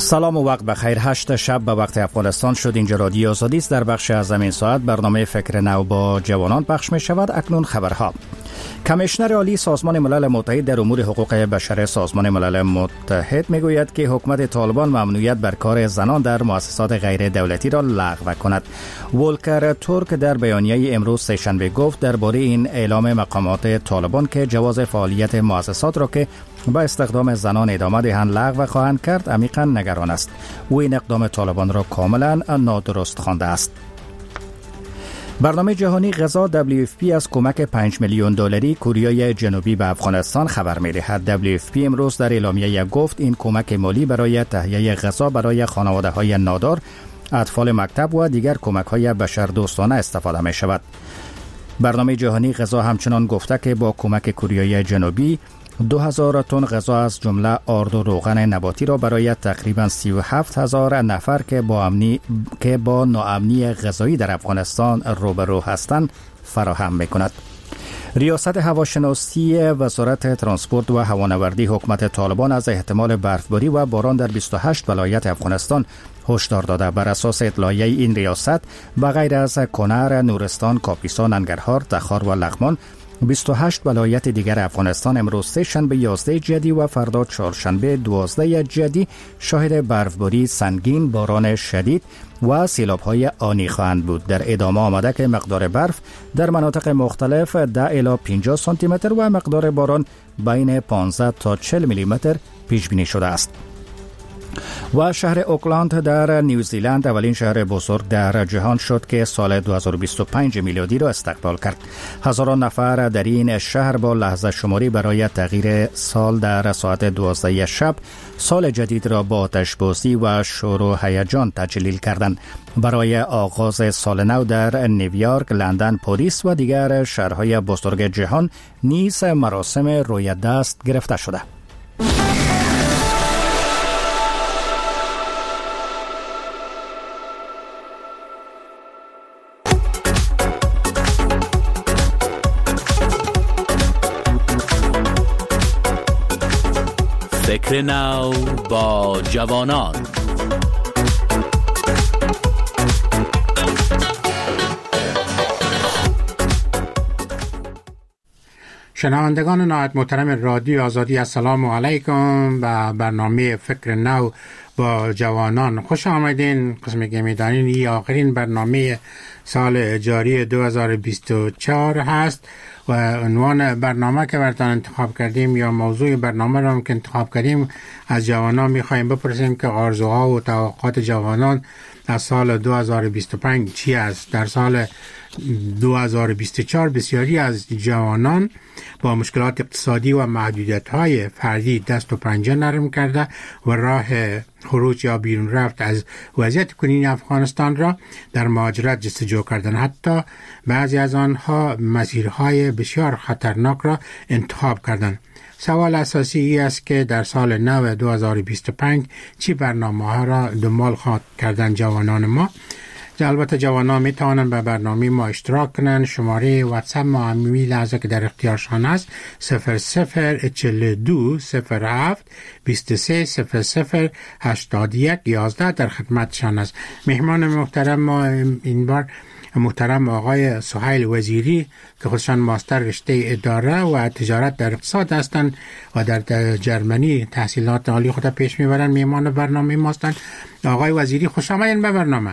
سلام و وقت بخیر. 8 شب به وقت افغانستان شد. اینجا رادیو آزادی است. در بخش از این ساعت برنامه فکر نو با جوانان پخش می شود. اکنون خبرها. کمیشنر عالی سازمان ملل متحد در امور حقوق بشر سازمان ملل متحد می گوید که حکومت طالبان ممنوعیت بر کار زنان در مؤسسات غیر دولتی را لغو کند. ولکر ترک در بیانیه امروز سه‌شنبه گفت درباره این اعلام مقامات طالبان که جواز فعالیت مؤسسات را که با استخدام زنان ادامه دهند لغو خواهند کرد عمیقا نگران است. او این اقدام طالبان را کاملا نادرست خوانده است. برنامه جهانی غذا WFP از کمک 5 میلیون دلاری کره جنوبی به افغانستان خبر می‌دهد. WFP امروز در اعلامیه گفت این کمک مالی برای تهیه غذا برای خانواده‌های نادار، اطفال مکتب و دیگر کمک‌های بشردوستانه استفاده می‌شود. برنامه جهانی غذا همچنان گفته که با کمک کره جنوبی 2000 تن غذا از جمله آرد و روغن نباتی را برای تقریباً 37000 نفر که با ناامنی غذایی در افغانستان روبرو هستند فراهم می‌کند. ریاست هواشناسی وزارت ترانسپورت و هوانوردی حکومت طالبان از احتمال برفباری و باران در 28 ولایت افغانستان هشدار داده. بر اساس اطلاعیه این ریاست به غیر از کنر، نورستان، کاپیسا، ننگرهار، تخار و لغمان 28 ولایت دیگر افغانستان امروز سه‌شنبه 11 جدی و فردا چهارشنبه 12 جدی شاهد برفباری سنگین، باران شدید و سیلاب‌های آنی خواهند بود. در ادامه آمده که مقدار برف در مناطق مختلف 10 الی 50 سانتی متر و مقدار باران بین 15 تا 40 میلی متر پیش بینی شده است. و شهر اوکلند در نیوزیلند اولین شهر بزرگ در جهان شد که سال 2025 میلادی را استقبال کرد. هزاران نفر در این شهر با لحظه شماری برای تغییر سال در ساعت 12 شب سال جدید را با آتش‌بازی و شور و هیجان تجلیل کردند. برای آغاز سال نو در نیویورک، لندن، پاریس و دیگر شهرهای بزرگ جهان نیز مراسم روی دست گرفته شده. فکر نو با جوانان. شنوندگان نهایت محترم رادیو آزادی، السلام علیکم. و برنامه فکر نو با جوانان خوش آمدین. قسم که میدانین این آخرین برنامه سال جاری 2024 هست و عنوان برنامه که براتون انتخاب کردیم یا موضوع برنامه را که انتخاب کردیم از جوانان میخوایم بپرسیم که آرزوها و توقعات جوانان از سال 2025 چی است. در سال 2024 بسیاری از جوانان با مشکلات اقتصادی و محدودیت‌های فردی دست و پنجه نرم کرده و راه خروج یا بیرون رفت از وضعیت کنونی افغانستان را در مهاجرت جستجو کردند. حتی بعضی از آنها مسیرهای بسیار خطرناک را انتخاب کردند. سوال اساسی ای است که در سال نو 2025 چی برنامه‌ها را دنبال خواهد کردن جوانان ما. البته جوانان می توانند به برنامه ما اشتراک کنند. شماره واتساپ ما همین لحظه که در اختیارشان است 0042 07 23 00 81 11 در خدمتشان است. مهمان محترم ما این بار محترم آقای سهیل وزیری که خودشان ماستر رشته اداره و تجارت در اقتصاد هستند و در جرمنی تحصیلات عالی خود پیش میبرند مهمان برنامه ما هستند. آقای وزیری خوش آمدین به برنامه.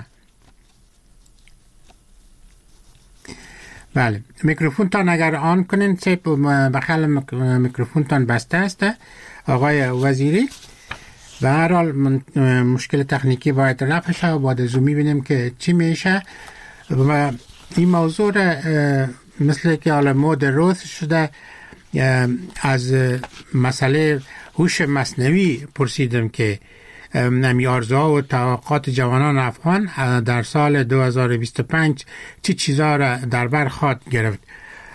بله، میکروفون تان اگر آن کنین بخیال میکروفون تان بسته است آقای وزیری. به هر حال مشکل تکنیکی باید رفع شه و بعد از اون میبینیم که چی میشه. و این موضوع مثل که حالا مود روز شده از مسئله هوش مصنوعی پرسیدم که نمی آرزوها و توقعات جوانان افغان در سال 2025 چی چیزا را در بر خواهد گرفت.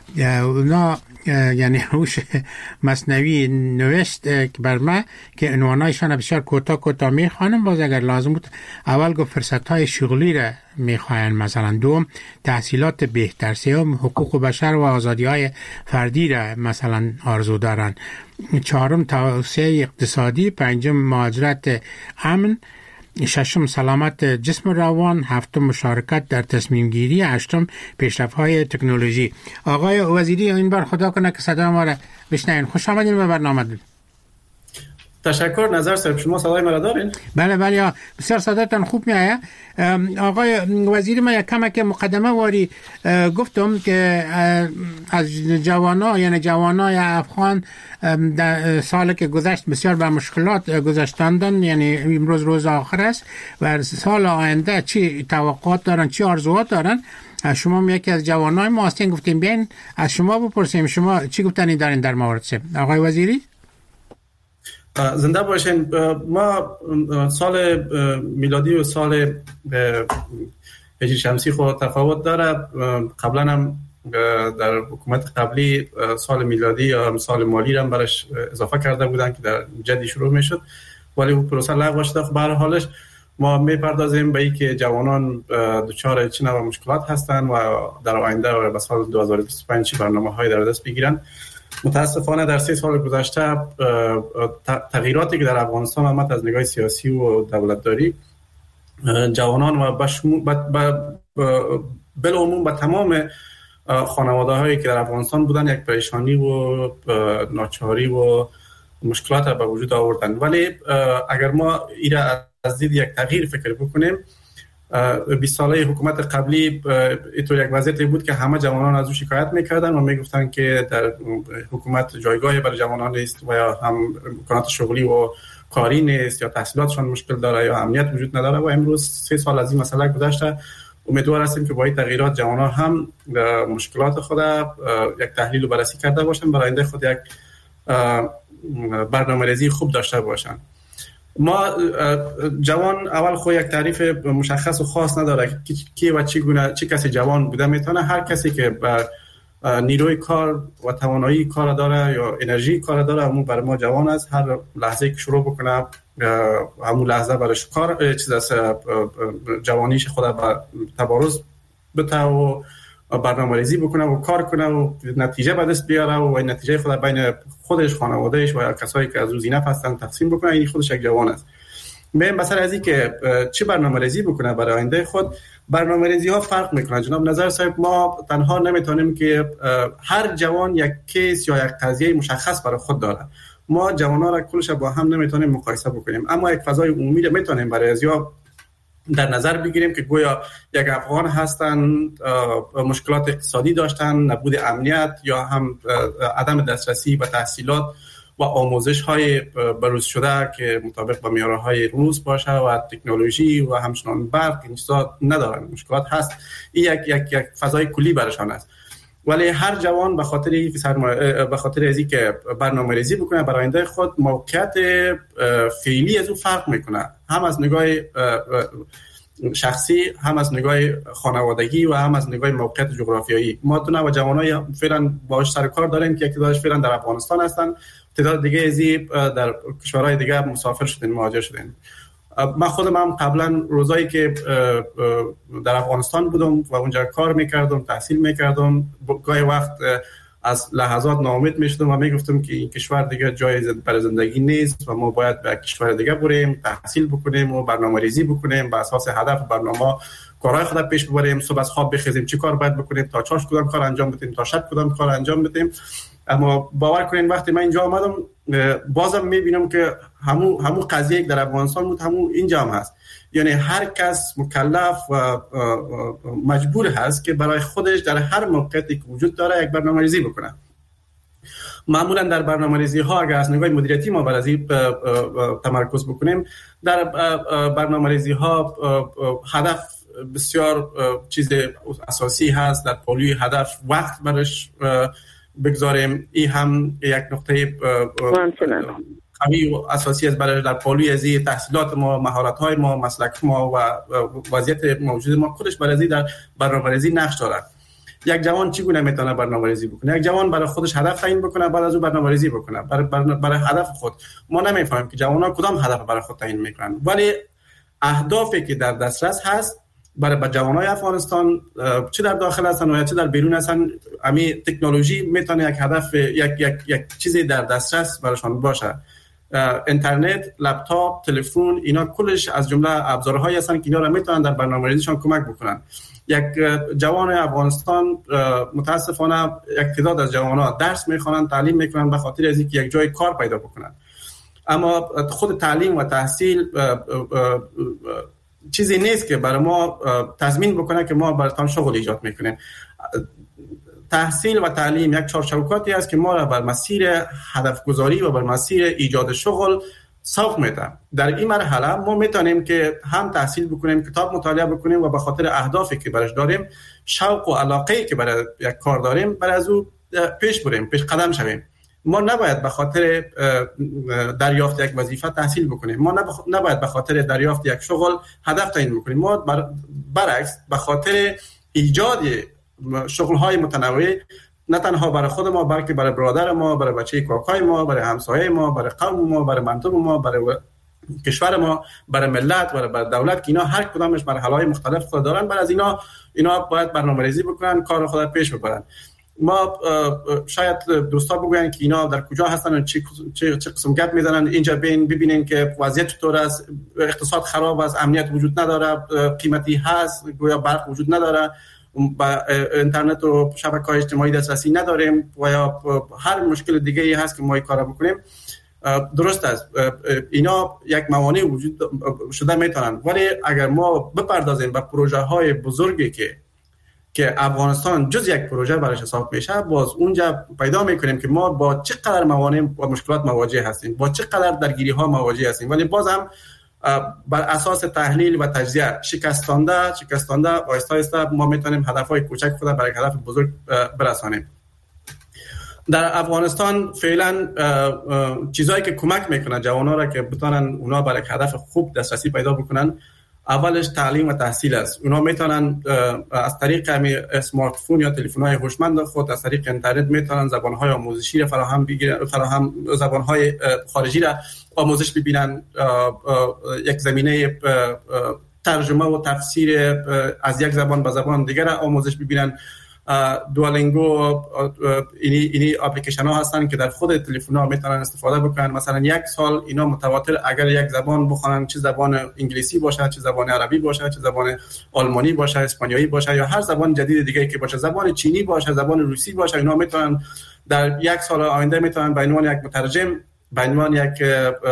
اونا یعنی هوش مصنوی نوشت بر ما که عنوانایشان بسیار کوتاه میخوانم. باز اگر لازم بود اول گفت فرصت‌های شغلی را میخواین، مثلا دوم تحصیلات بهتر، سوم حقوق بشر و آزادی‌های فردی را مثلا آرزو دارن، چهارم توسعه اقتصادی، پنجم مهاجرت امن، ششم سلامت جسم و روان، هفتم مشارکت در تصمیم گیری، هشتم پیشرفت‌های تکنولوژی. آقای وزیری این بار خدا کنه که صدا ما را بشنوین. خوش آمدین به برنامه. تشکر. نظر صاحب شما صدای مرا دارین؟ بله بسیار صداتون خوب میآید. آقای وزیری من یک کمک مقدمه واری گفتم که از جوانای افغان در سال که گذشت بسیار به مشکلات گذشتندن، یعنی امروز روز آخر است و سال آینده چی توقعات دارن، چی آرزوات دارن. شما یکی از جوانای ما هستین، گفتیم بیاین از شما بپرسیم شما چی گفتنی دارین در مورد آقای وزیری؟ زنده باشین. ما سال میلادی و سال هجری شمسی خود تفاوت داره. قبلا هم در حکومت قبلی سال میلادی یا سال مالی هم برش اضافه کرده بودن که در جدی شروع میشد، ولی اون پروسه لغو شده. به هر حالش ما میپردازیم به اینکه جوانان دچار چه نوع مشکلات هستند و در آینده و به سال 2025 برنامه‌های در دست بگیرن. متاسفانه در 3 سال گذشته تغییراتی که در افغانستان آمد از نگاه سیاسی و دولتداری، جوانان و بالعموم به تمام خانواده‌هایی که در افغانستان بودن یک پریشانی و ناچاری و مشکلات به وجود آوردن. ولی اگر ما ایرا از دید یک تغییر فکر بکنیم، 20 ساله حکومت قبلی اینطور یک وضعیتی بود که همه جوانان از او شکایت میکردن و میگفتن که در حکومت جایگاهی برای جوانان نیست و یا هم امکانات شغلی و کاری نیست یا تحصیلاتشان مشکل داره یا امنیت وجود نداره. و امروز 3 سال از این مسئله گذشته، امیدوار هستیم که با این تغییرات جوانان هم مشکلات خود یک تحلیل و بررسی کرده باشن، برای آینده خود یک برنامه‌ریزی خوب داشته باشن. ما جوان اول خود یک تعریف مشخص و خاص نداره که و چه کسی جوان بوده میتونه. هر کسی که نیروی کار و توانایی کار داره یا انرژی کار داره همون برای ما جوان است. هر لحظه که شروع بکنه همون لحظه برایش کار چیز از جوانیش خود به تبارز بده و برنامه‌ریزی بکنه و کار کنه و نتیجه به دست بیاره و این نتیجه خود بین خودش، خانوادهش و کسایی که از روزینه هستن تقسیم بکنه. این خودش یک جوان است. من مثلا از این که چه برنامه‌ریزی بکنه برای آینده خود، برنامه‌ریزی ها فرق میکنه. جناب نظر صاحب، ما تنها نمیتونیم که هر جوان یک کیس یا یک قضیه مشخص برای خود داره. ما جوان‌ها را کلش با هم نمیتونیم مقایسه بکنیم، اما یک فضای عمومی را میتونیم برای ازیا در نظر بگیریم که گویا یک افغان هستن، مشکلات اقتصادی داشتن، نبود امنیت یا هم عدم دسترسی به تحصیلات و آموزش های بروز شده که مطابق با معیارهای روز باشه و تکنولوژی و همچنان برق، این چیزا ندارن، مشکلات هست. این یک فضای کلی برشان است. ولی هر جوان به خاطر ازی که برنامه‌ریزی بکنه برای آینده خود، موقعیت فعلی از او فرق میکنه، هم از نگاه شخصی، هم از نگاه خانوادگی و هم از نگاه موقعیت جغرافیایی. ما دو نوع جوانای فعلا باهاش سر کار داریم که تعدادش فعلا در افغانستان هستن، تعداد دیگه ازی در کشورهای دیگه مسافر شدن، مهاجر شدن. من خودم هم قبلا روزایی که در افغانستان بودم و اونجا کار میکردم، تحصیل میکردم، گاهی وقت از لحظات ناامید میشدم و میگفتم که این کشور دیگه جای برای زندگی نیست و ما باید به کشور دیگه بریم، تحصیل بکنیم و برنامه‌ریزی بکنیم، بر اساس هدف برنامه کارهای خود پیش ببریم، صبح از خواب بخیزیم چی کار باید بکنیم، تا چاش کدام کار انجام بدیم، تا شب کدام کار انجام بدیم. اما باور کنین وقتی من اینجا آمدم بازم میبینم که همون قضیه در افغانستان بود همون اینجا هم هست. یعنی هر کس مکلف و مجبور هست که برای خودش در هر موقعیتی که وجود داره یک برنامه‌ریزی بکنه. معمولا در برنامه‌ریزی ها اگر از نگاه مدیریتی ما بر از این تمرکز بکنیم، در برنامه‌ریزی ها هدف بسیار چیز اساسی هست. در پالوی هدف وقت برش بگذاریم. این هم یک نقطه قوی و اساسی است برای در پالوی ازی تحصیلات ما، مهارت‌های ما، مسلک ما و وضعیت موجود ما کلش برای در برنامه‌ریزی نقش دارد. یک جوان چگونه میتونه برنامه‌ریزی بکنه؟ یک جوان برای خودش هدف تعیین بکنه، بعد از اون برنامه‌ریزی بکنه برای هدف خود. ما نمیفهمیم که جوان‌ها کدام هدف برای خود تعیین میکنن، ولی اهدافی که در دسترس هست برای جوانای افغانستان، چه در داخل هستن و چه در بیرون هستن، امی تکنولوژی میتونه یک هدف، یک چیزی در دسترس برایشان باشه. اینترنت، لپتاپ، تلفن، اینا کلش از جمله ابزارهایی هستن که اینا را میتونن در برنامه‌ریزیشان کمک بکنن. یک جوان افغانستان متاسفانه یک تعداد از جوانان درس میخوانن، تعلیم میکنن به خاطر از اینکه یک جای کار پیدا بکنن، اما خود تعلیم و تحصیل چیزی نیست که برای ما تضمین بکنه که ما براتون شغل ایجاد میکنیم. تحصیل و تعلیم یک چارچوباتی است که ما را بر مسیر هدف گذاری و بر مسیر ایجاد شغل سوق میده. در این مرحله ما میتونیم که هم تحصیل بکنیم، کتاب مطالعه بکنیم و به خاطر اهدافی که برش داریم، شوق و علاقه‌ای که برای یک کار داریم، برای از او پیش بریم، پیش قدم شویم. ما نباید به خاطر دریافت یک وظیفه تحصیل بکنیم، ما نباید به خاطر دریافت یک شغل هدف تعیین بکنیم. ما برعکس به خاطر ایجاد شغل‌های متنوع، نه تنها برای خود ما بلکه برای برادر ما، برای بچه کاکای ما، برای همسایه ما، برای قوم ما، برای منطقه ما، برای کشور ما، برای ملت، برای دولت، که اینا هر کدامش مرحله‌های مختلف خود دارن، برای از اینا باید برنامه‌ریزی بکنن، کار خود پیش ببرن. ما شاید دوستا بگوین که اینا در کجا هستن و چه قسم گپ میزنن. اینجا ببینین که وضعیت چطور است، اقتصاد خراب است، امنیت وجود نداره، قیمتی هست، گویا برق وجود نداره، با اینترنت و شبکه‌های اجتماعی دسترسی نداریم و یا هر مشکل دیگه ای هست که ما کار بکنیم. درست است، اینا یک موانع وجود شده میتونن، ولی اگر ما بپردازیم به پروژه های بزرگی که افغانستان جز یک پروژه برایش حساب میشه، باز اونجا پیدا میکنیم که ما با چقدر موانع و مشکلات مواجه هستیم، با چقدر درگیری ها مواجه هستیم، ولی باز هم بر اساس تحلیل و تجزیه شکستانده آهسته آهسته ما میتونیم هدفهای کوچک خود برای هدف بزرگ برسانیم. در افغانستان فعلا چیزایی که کمک میکنه جوانان را که بتونن اونا برای هدف خوب دسترسی پیدا بکنن، اولش تعلیم و تحصیل است. اونا میتونن از طریق اسمارت فون یا تلفن‌های هوشمند خود، از طریق اینترنت میتونن زبان‌های آموزشی را فراهم زبان‌های خارجی را آموزش ببینن، یک زمینه ترجمه و تفسیر از یک زبان به زبان دیگر را آموزش ببینن. دوالینگو، اینی اپلیکیشن ها هستن که در خود تلفن ها میتونن استفاده بکنن. مثلا یک سال اینا متواتر اگر یک زبان بخونن، چه زبان انگلیسی باشه، چه زبان عربی باشه، چه زبان آلمانی باشه، اسپانیایی باشه، یا هر زبان جدید دیگه که باشه، زبان چینی باشه، زبان روسی باشه، اینا میتونن در یک سال آینده میتونن به عنوان یک مترجم، به عنوان یک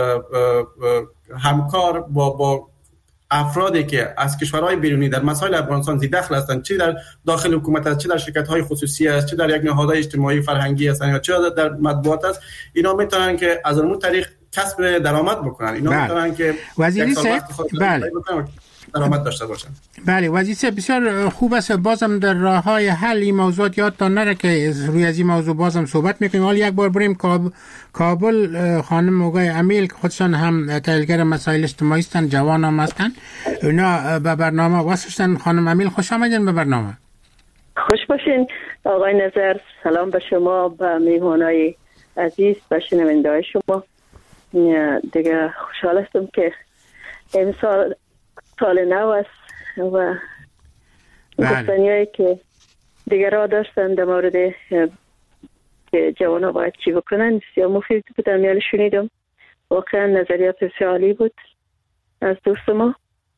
همکار با افرادی که از کشورهای بیرونی در مسائل افغانستان ذی‌دخل هستند، چه در داخل حکومت است، چه در شرکت‌های خصوصی است، چه در یک نهادهای اجتماعی فرهنگی هستند، یا چه در مطبوعات است، اینا میتونن که از اون طریق کسب درآمد بکنن. اینا میتونن که وزیری صاحب درآمد داشته باشن. بله وزیری بسیار خوب است. بازم در راه‌های حل این موضوعات یادتان نره که روی از این موضوع بازم صحبت می‌کنیم. حالا یک بار بریم کابل. خانم آقای امیل که خودشان هم تحلیلگر مسائل اجتماعی هستند، جوان هم هستند، اونا به برنامه واسطن. خانم امیل خوش آمدین به برنامه. خوش باشین آقای نظر. سلام به شما، به میهمانای عزیز، به شنونده‌های شما. دیگه خوشحال هستم که امسال سال نو است و گفتنیایی که دیگر را داشتن در مورد که جوان ها باید چی بکنن بسیار مفید بود. میان شنیدم، واقعا نظریات بسیار عالی بود از دوست ما.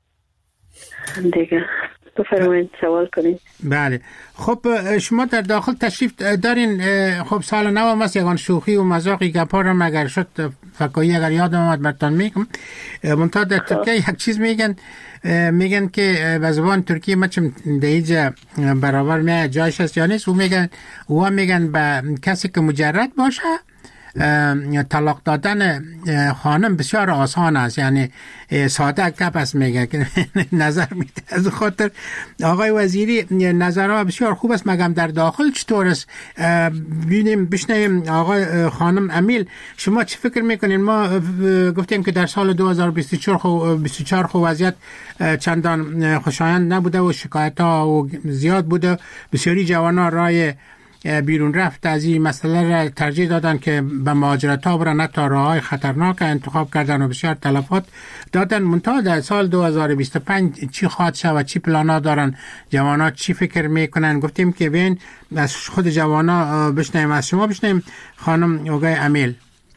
دیگه بفرمایید سوال کنید. بله خب شما در داخل تشریف دارین. خب سال نو هم است، یگان شوخی و مذاقی گپا را مگر شد فکایی اگر یادم آمد برتان میگم. منتها در ترکیه یک چیز میگن که به زبان ترکی مچم دیجا برابر میاد جایش است یا نیست. او میگن به کسی که مجرد باشه طلاق دادن خانم بسیار آسان است، یعنی ساده گپ است میگه که نظر میده. از خاطر آقای وزیری نظرها بسیار خوب است، مگم در داخل چطور است؟ بشنویم آقای خانم امیل، شما چه فکر میکنین؟ ما گفتیم که در سال 2024 خو وضعیت چندان خوشایند نبوده و شکایت ها و زیاد بوده. بسیاری جوانان رای بیرون رفت از این مسئله را ترجیح دادن که به مهاجرت ها برن، تا راههای خطرناک انتخاب کردن و بسیار تلفات دادن. منتها در سال 2025 چی خواهد شود؟ چی پلانا دارن جوانان؟ چی فکر میکنن؟ گفتیم که بین از خود جوانان بشنیم. از شما بشنیم خانم آقای امیل.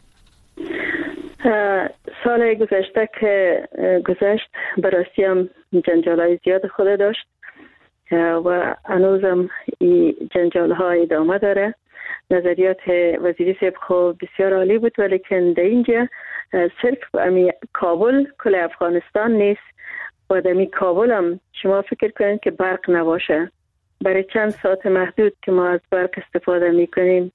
سال گذشته که گذشت براستی هم جنجالای زیاد خود داشت و هنوزم این جنجال ها ادامه داره. نظریات وزیری صاحب خوب بسیار عالی بود، ولیکن در اینجا صرف امی کابل کل افغانستان نیست و در امی کابل هم شما فکر کنید که برق نباشه، برای چند ساعت محدود که ما از برق استفاده میکنیم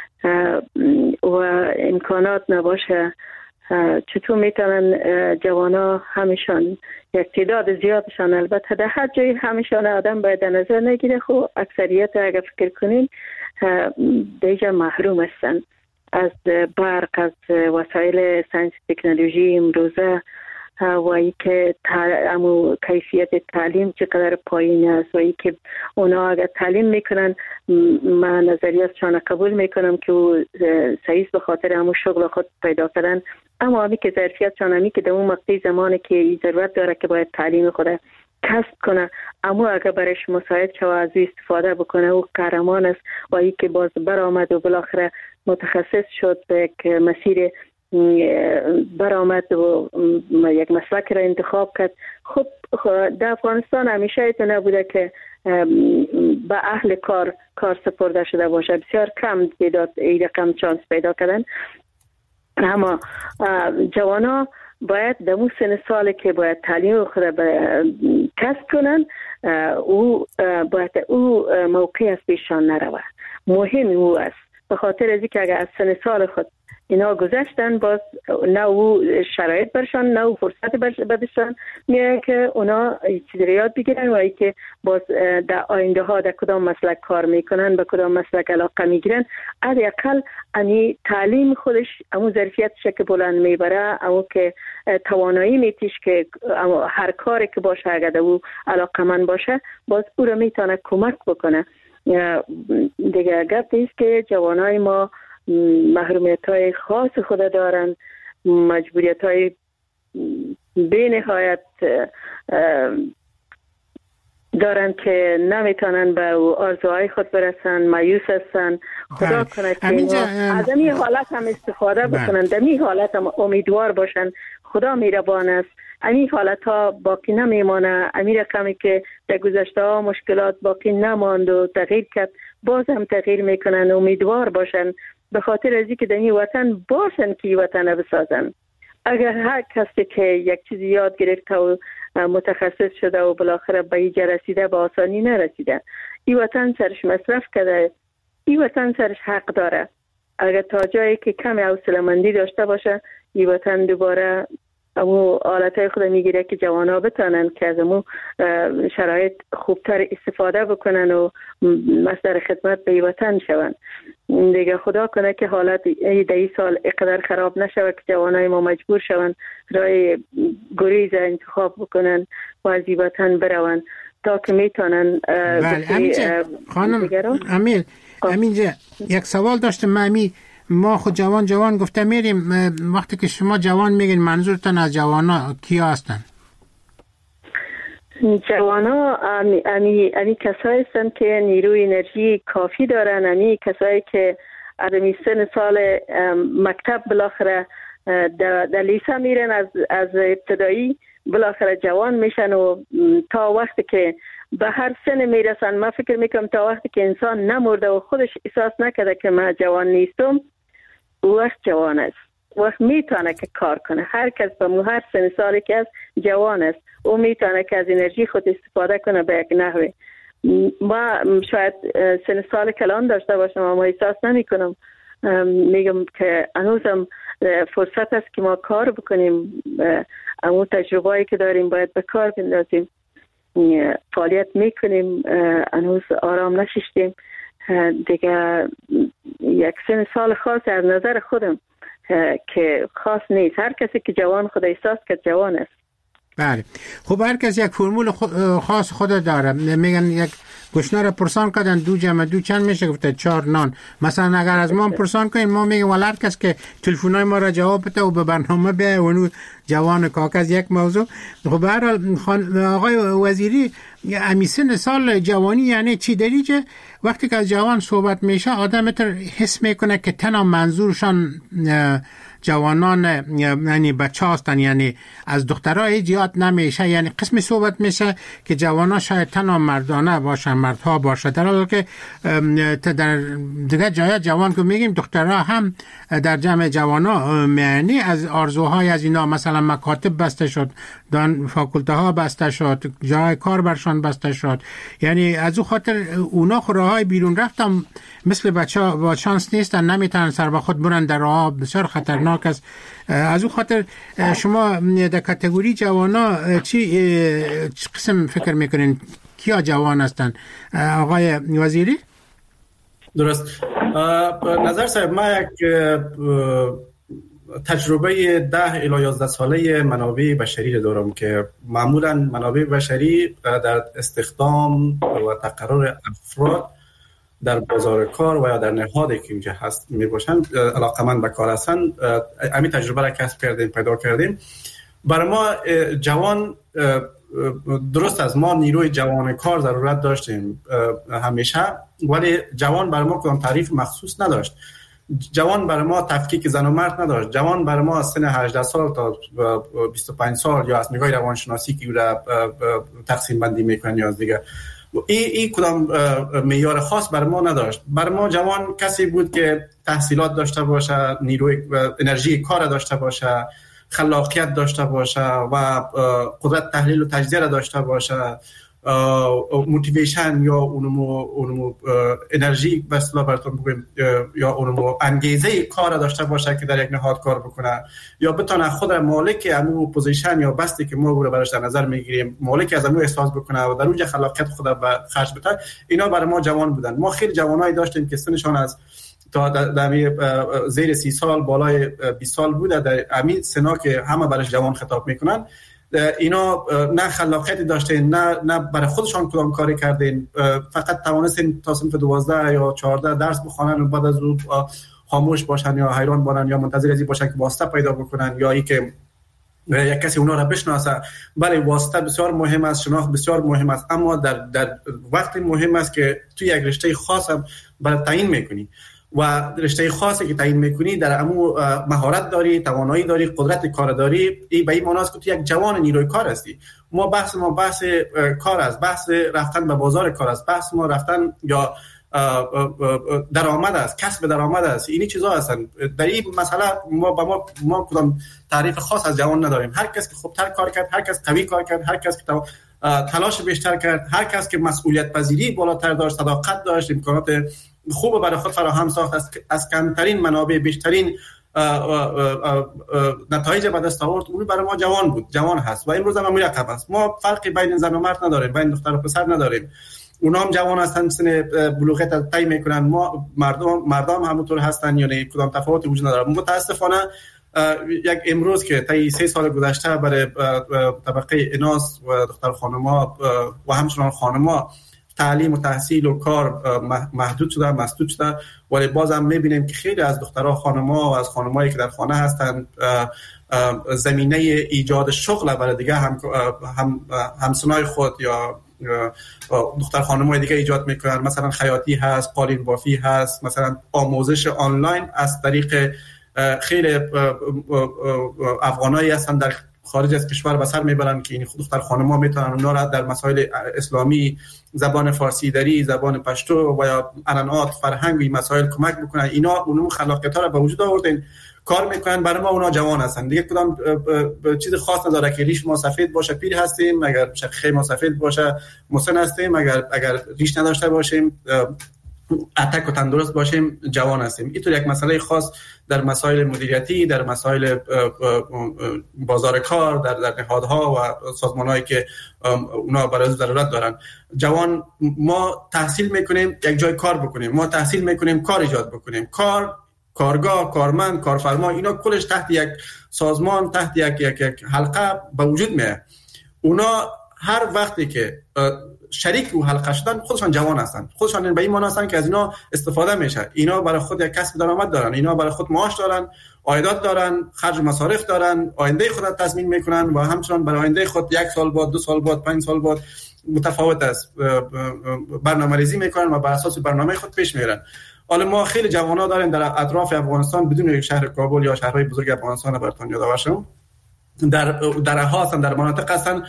و امکانات نباشه، چطور میتونن جوانا همیشان یک تعداد زیادشان، البته در هر جایی همیشان آدم باید در نظر نگیره، خب اکثریت اگر فکر کنین دیگه محروم هستن از برق، از وسایل ساینس تکنولوژی امروزه و ای که کیفیت تعلیم چقدر پایین است و ای که اونا اگر تعلیم میکنن من نظریاتشان قبول میکنم که او صحیح به خاطر همون شغل خود پیدا کردن، اما همی که ظرفیتشان همی که در اون مقطع زمانی که ضرورت داره که باید تعلیم خود کسب کنه، اما اگر برایش مساعد شو از استفاده بکنه او قهرمان است و ای که باز برآمد و بالاخره متخصص شد به یک مسیر برآمد و یک مسلک را انتخاب کرد. خب در افغانستان همیشه ایتو نبوده که به اهل کار سپرده شده باشه، بسیار کم این رقم چانس پیدا کردن. اما جوانا باید در اون سن سال که باید تعلیم خود کسب کنن، باید او موقع از پیشان نروه. مهم او است، به خاطر از اینکه اگر از سن سال خود اینا گذشتن باز نه او شرایط برشان نه او فرصت بدشان میره که اونا چیزی رو یاد بگیرن و ای که باز در آینده ها در کدام مسلک کار میکنن، به کدام مسلک علاقه میگیرن. حداقل امی تعلیم خودش امو ظرفیتش که بلند میبره، امو که توانایی میتیش که هر کاری که باشه اگر او علاقه من باشه باز او رو میتونه کمک بکنه. دیگه گفت است که جوانای ما محرومیت های خاص خود دارن، مجبوریت های بی نهایت دارن که نمیتونن به آرزوهای خود برسن، مایوس هستن. خدا کنه که از این حالت هم استفاده بکنن، در این حالت هم امیدوار باشن. خدا مهربان است، این حالت ها باقی نمیمانه. این رقمی که در گذشته ها مشکلات باقی نماند و تغییر کرد، باز هم تغییر میکنن. امیدوار باشن به خاطر ازی که در این وطن باشن که این وطن بسازن. اگر هر کسی که یک چیزی یاد گرفته و متخصص شده و بالاخره به اینجا رسیده به آسانی نرسیده، این وطن سرش مصرف کرده، این وطن سرش حق داره. اگر تا جایی که کمی حوصله‌مندی داشته باشه، این وطن دوباره امو حالتهای خود میگیره که جوانها بتانن که از امو شرایط خوبتر استفاده بکنن و مصدر خدمت به وطن شون. دیگه خدا کنه که حالت این سال اقدر خراب نشود که جوانای ما مجبور شون رای گریز انتخاب بکنن و از وطن برون تا که میتونن. بله خانم امیل، همینجا یک سوال داشتم. ما خود جوان گفته میریم، وقتی که شما جوان میگین منظورتان از جوانا کیا هستن؟ جوانا امی کسایی هستن که نیروی انرژی کافی دارن، امی کسایی که آدمی سن سال مکتب بالاخره در لیسه میرن، از ابتدایی بالاخره جوان میشن و تا وقتی که به هر سن میرسن، من فکر میکنم تا وقتی که انسان نمرده و خودش احساس نکرده که من جوان نیستم، وقت جوان است، وقت میتونه که کار کنه. هر کس به هر سن سالی که است جوان است، او میتونه که از انرژی خود استفاده کنه به یک نحوی. ما شاید سن سال کلان داشته باشم اما احساس نمی کنم میگم که هنوزم فرصت است که ما کار بکنیم، اون تجربه‌ای که داریم باید به کار بندازیم. فعالیت میکنیم، هنوز آرام نشستیم دیگه. یک سن سال خاص از نظر خودم که خاص نیست. هر کسی که جوان خود احساس که جوان است. بله. خب هر کس یک فرمول خاص خود داره. میگن یک گشنه را پرسان کردن 2 جمع 2 چند میشه؟ گفته 4 نان. مثلا اگر از ما پرسان کنیم ما میگیم هر کس که تلفن‌های ما را جواب بده و به برنامه بیاید و جوان کاکز یک موضوع. خب به هر حال آقای وزیری، امیسن سال جوانی یعنی چی دریجه؟ وقتی که از جوان صحبت میشه آدم حس میکنه که تنها منظورشان جوانان یعنی بچه هستن، یعنی از دخترها ایجاد نمیشه. یعنی قسمی صحبت میشه که جوانان شاید تنها مردانه باشن، مردها باشه، در حالی که در دیگه جای جوان که میگیم دخترها هم در جمع جوانا معنی از آرزوهای از اینا، مثلا مکاتب بسته شد، فاکولته ها بسته شد، جای کار برشان بسته شد. یعنی از او خاطر اونا راهای بیرون رفتم مثل بچه ها با شانس نیستن، نمیتونن سر به خود برن، در راه بسیار خطرناک است. از او خاطر شما در کاتگوری جوانا چی قسم فکر میکنین؟ کیا جوان هستن آقای وزیری؟ درست. نظر صاحب، ما یک تجربه 10 الی 11 ساله منابع بشری دارم که معمولا منابع بشری در استخدام و تقرر افراد در بازار کار و یا در نهادی که اینجا هست میباشن علاقمند به کار هستن. همین تجربه را کسب کردیم، پیدا کردیم. برای ما جوان، درست از ما نیروی جوان کار ضرورت داشتیم همیشه، ولی جوان برای ما کدام تعریف مخصوص نداشت. جوان برای ما تفکیک زن و مرد نداشت. جوان برای ما از سن 18 سال تا 25 سال یا از نگاه روانشناسی که او را تقسیم بندی میکنن یا از دیگه، این کدام معیار خاص برای ما نداشت. برای ما جوان کسی بود که تحصیلات داشته باشه، نیروی انرژی کار داشته باشه، خلاقیت داشته باشه و قدرت تحلیل و تجزیه را داشته باشه، موتیویشن یا اونمو انرژی به اصطلاح براتون بگم یا اونمو انگیزه کار را داشته باشه که در یک نهاد کار بکنه، یا بتونه خود را مالک امو پوزیشن یا بستی که ما رو براش در نظر میگیریم مالک از امو احساس بکنه و در اونجا خلاقیت خود را به خرج بده. اینا برای ما جوان بودن. ما خیلی جوانایی داشتیم که سنشان از تا در زیر 30 سال بالای 20 سال بوده، در همین سنا که همه برش جوان خطاب میکنن. اینا نه خلاقیتی داشتین، نه برای خودشان کدام کاری کردین، فقط توانستین تا صنف 12 یا 14 درس بخونن و بعد از اون خاموش باشن یا حیران باشن یا منتظر ازی باشن که واسطه پیدا بکنن یا ای که یک کسی اونا را بشناسه. بله، واسطه بسیار مهم است، شناخت بسیار مهم است، اما در وقتی مهم است که تو یک رشته خاص برای تعیین میکنی و رشته خاصی که تعیین میکنی در امو مهارت داری، توانایی داری، قدرت کار داری. این به این معنی است که تو یک جوان نیروی کار هستی. بحث کار است، بحث رفتن به بازار کار است، بحث ما رفتن یا درآمد است، کسب درآمد است. اینی چیزا هستن. در این مسئله ما کدام تعریف خاص از جوان نداریم. هر کس که خوبتر کار کرد، هر کس قوی کار کرد، هر کس که تلاش بیشتر کرد، هر کس که مسئولیت پذیری بالاتر داشت، صداقت داشت، امکانات خوب برای خود فراهم ساخت، از کمترین منابع بیشترین نتایج به دست آورد، اون برای ما جوان بود، جوان هست و امروز هم مرکب است. ما فرقی بین زن و مرد نداریم، بین دختر و پسر نداریم. اونا هم جوان هستن، سن بلوغیت طی میکنن. ما مردم همونطور هستن، یعنی کدام تفاوتی وجود نداره. متاسفانه یک امروز که طی 3 سال گذشته برای طبقه اناث و دختر خانم‌ها و همچنان خانم‌ها تعلیم و تحصیل و کار محدود شده، مسدود شده، ولی بازم میبینیم که خیلی از دخترها، خانم‌ها و از خانم‌هایی که در خانه هستند زمینه ایجاد شغل برای دیگه همسنای خود یا دختر خانم‌های دیگه ایجاد میکنن. مثلا خیاطی هست، قالین بافی هست، مثلا آموزش آنلاین از طریق خیلی افغانایی هستن در خارج از کشور به سر میبرن که این دختر خانم‌ها میتونن اونا را در مسائل اسلامی، زبان فارسی دری، زبان پشتو و یا عنعنات فرهنگی مسائل کمک بکنن. اینا اونم خلاقیت‌ها را به وجود آوردن، کار میکنن. برای ما اونا جوان هستن دیگه. کدام چیز خاص نداره که ریش ما سفید باشه پیر هستیم، اگر شقیقه ما سفید باشه مسن هستیم، اگر ریش نداشته باشیم اتک و تندرست باشیم جوان هستیم. اینطور یک مسئله خاص در مسائل مدیریتی، در مسائل بازار کار، در نهادها و سازمان‌هایی که اونا برای ضرورت دارن. جوان ما تحصیل میکنیم یک جای کار بکنیم، ما تحصیل میکنیم کار ایجاد بکنیم، کارگاه، کارمند، کارفرما، اینا کلش تحت یک سازمان، تحت یک حلقه به وجود میاد. اونا هر وقتی که شریک رو حلقه شدن خودشان جوان هستن، خودشان به این معنی هستن که از اینا استفاده میشه. اینا برای خود یک کسب درآمد دارن، اینا برای خود معاش دارن، عایدات دارن، خرج مصارف دارن، آینده خود را تضمین میکنن و همچنان برای آینده خود 1 سال بعد، 2 سال بعد، 5 سال بعد متفاوت است برنامه‌ریزی میکنن و بر اساس برنامه خود پیش میرن. حالا ما خیلی جوانا داریم در اطراف افغانستان، بدون شهر کابل یا شهرهای بزرگ افغانستان براتون یادآور شم، در هستن، در مناطق هستن،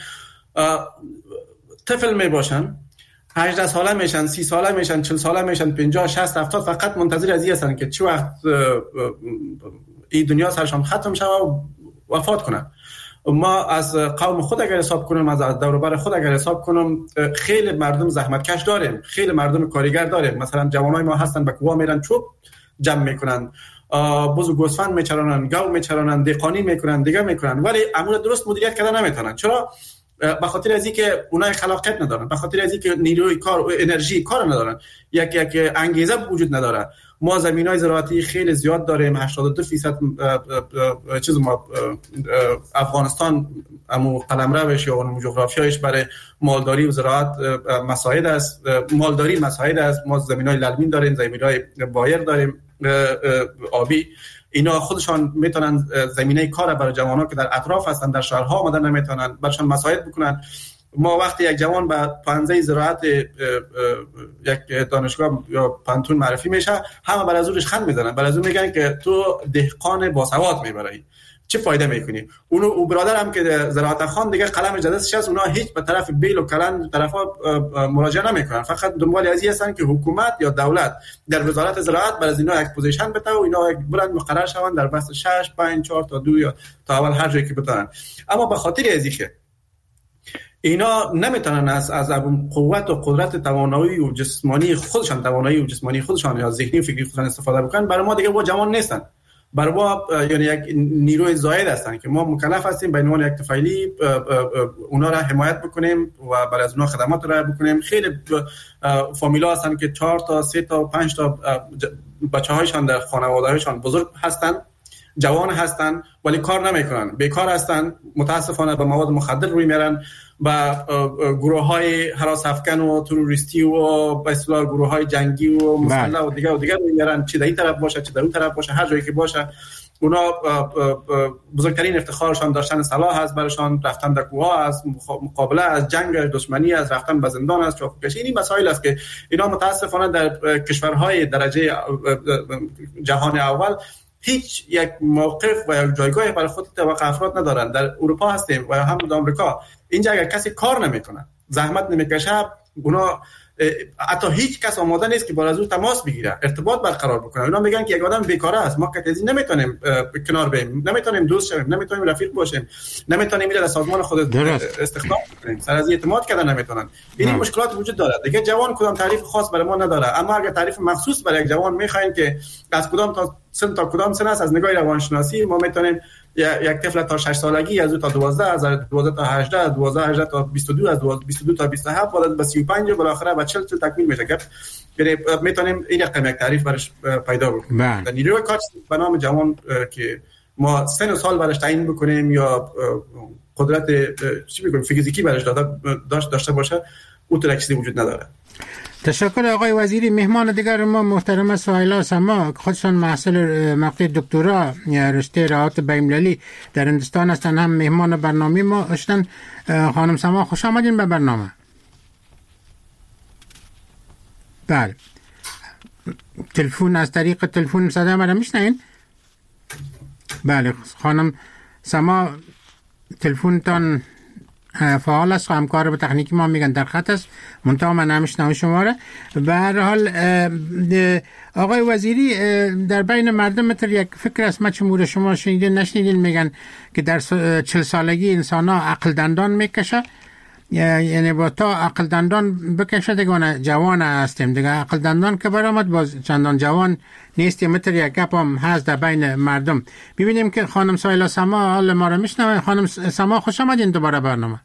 طفل می باشن، 18 ساله میشن، 30 ساله میشن، 40 ساله میشن، 50 60 70 فقط منتظر از این هستن که چه وقت این دنیا سرشان ختم شه و وفات کنن. ما از قوم خود اگر حساب کنم، از دور و بر خود اگر حساب کنم، خیلی مردم زحمتکش داریم، خیلی مردم کارگر داریم. مثلا جوانای ما هستن به کوه میرن چوب جمع میکنن، بز و گوسفند میچرانن، گاو میچرانن، دهقانی میکنن، دیگه میکنن، ولی امور درست مدیریت کردن نمیتونن. چرا؟ به خاطر از اینکه اونها خلاقیت ندارن، به خاطر از اینکه نیروی کار و انرژی کار ندارن، یک انگیزه وجود نداره. ما زمینای زراعتی خیلی زیاد داریم، 82% چیز ما افغانستان امو قلمروش یا اون جغرافیایش برای مالداری و زراعت مساعد است. مالداری مساعد است. ما زمینای للمین داریم، زمینای بایر داریم، آبی. اینا خودشان میتونن زمینه کار برای جوانان که در اطراف هستن، در شهرها آمدن نمیتونن برشان مساعد بکنن. ما وقتی یک جوان به پانزه زراعت یک دانشگاه یا پانتون معرفی میشه، همه بر از اونش خند میزنن، بر از اون میگن که تو دهقان باسواد میبری، چه فایده میکنی؟ او برادر هم که زراعت خوان دیگه قلم جدیدش هست، اونا هیچ به طرف بیل و کلان طرفا مراجعه نمیکنن، فقط دنبال از این هستن که حکومت یا دولت در وزارت زراعت بر از اینا یک پوزیشن بده و اینا یک بلند مقرر شون در بس 6 5 4 تا 2 یا تا اول هر جایی که بتونن. اما به خاطر از اینکه اینا نمیتونن از قوت و قدرت توانایی و جسمانی خودشان یا ذهنی و فکری خودشان استفاده بکنن، برای ما دیگه با جوان نیستن، برای ما یعنی یک نیروی زائد هستن که ما مکلف هستیم به عنوان یک طفیلی اونا را حمایت بکنیم و برای از اونا خدمات را بکنیم. خیلی فامیلا هستن که 4 تا 3 تا 5 تا بچه‌هایشان در خانواده‌هایشان بزرگ هستن، جوان هستن، ولی کار نمیکنن، بیکار هستن، متاسفانه به مواد مخدر روی میرن، با گروه‌های هراس افکن و تروریستی و به اصطلاح گروه‌های جنگی و مسلح و دیگه روی میرن، چه در این طرف باشه چه در اون طرف باشه، هر جایی که باشه. اونا بزرگترین افتخارشان داشتن سلاح هست، برایشان رفتن در کوه است، مقابله از جنگ دشمنی است، رفتن به زندان است، چاپکشی. این مسائل است که اینا متاسفانه در کشورهای درجه جهان اول هیچ یک موقف و یک جایگاه برای خود توقع افراد ندارن. در اروپا هستیم و هم در آمریکا، اینجا اگر کسی کار نمیکنه، زحمت نمیکشه، اونا حتی هیچ کس آماده نیست که با از او تماس بگیره، ارتباط برقرار بکنه. اونا میگن که یک آدم بیکاره است، ما کتازی نمیتونیم کنار بریم، نمیتونیم دوست شویم، نمیتونیم رفیق باشیم، نمیتونیم میره سازمان خود استخدام کنیم، سر از اعتماد کردن نمیتونن. این مشکلات وجود داره. دیگه جوان کدام تعریف خاص برای ما نداره، اما اگر تعریف مخصوص برای یک جوان میخواین که از کدام تا سن تا کدام سن است، از نگاه روانشناسی ما میتونیم یک طفل تا 6 سالگی، از 2 تا 12، از 12 تا 18، از 12 تا 22، از 22 تا 27 و به 35 و بالاخره به 40 تکمیل میشه. یعنی میتونیم این رقم یک تعریف برش پیدا بکنیم. در نیروی کار به نام جوان که ما سن و سال برش تعیین بکنیم یا قدرت چی میگم فیزیکی برش داشته باشه، اون طور چیزی وجود نداره. تشکر آقای وزیری. مهمان دیگر ما محترمه سهیلا سما، خودشان محصل مقطع دکترا رشته روابط بین‌المللی در هندوستان هستند، هم مهمان برنامه ما هستند. خانم سما خوش آمدین به برنامه. بله، تلفن از طریق تلفن صدا مرا میشنین؟ بله خانم سما، تلفنتان فعال است، همکار به تکنیکی ما میگن در خط است، منتها من نمیشنم شما را. به هر حال آقای وزیری، در بین مردم مثل یک فکر است، ما چمور شما شنیدین نشنیدین، میگن که در 40 سالگی انسان ها عقل دندان میکشه یعنی با تا عقل دندان بکشه دیگه جوان هستیم دیگه. عقل دندان که برآمد باز چندان جوان نیستیم. متر یک گپ هم هست در بین مردم. ببینیم که خانم سایلا سما حال ما رو میشنوه. خانم سما خوش آمدین دوباره برنامه.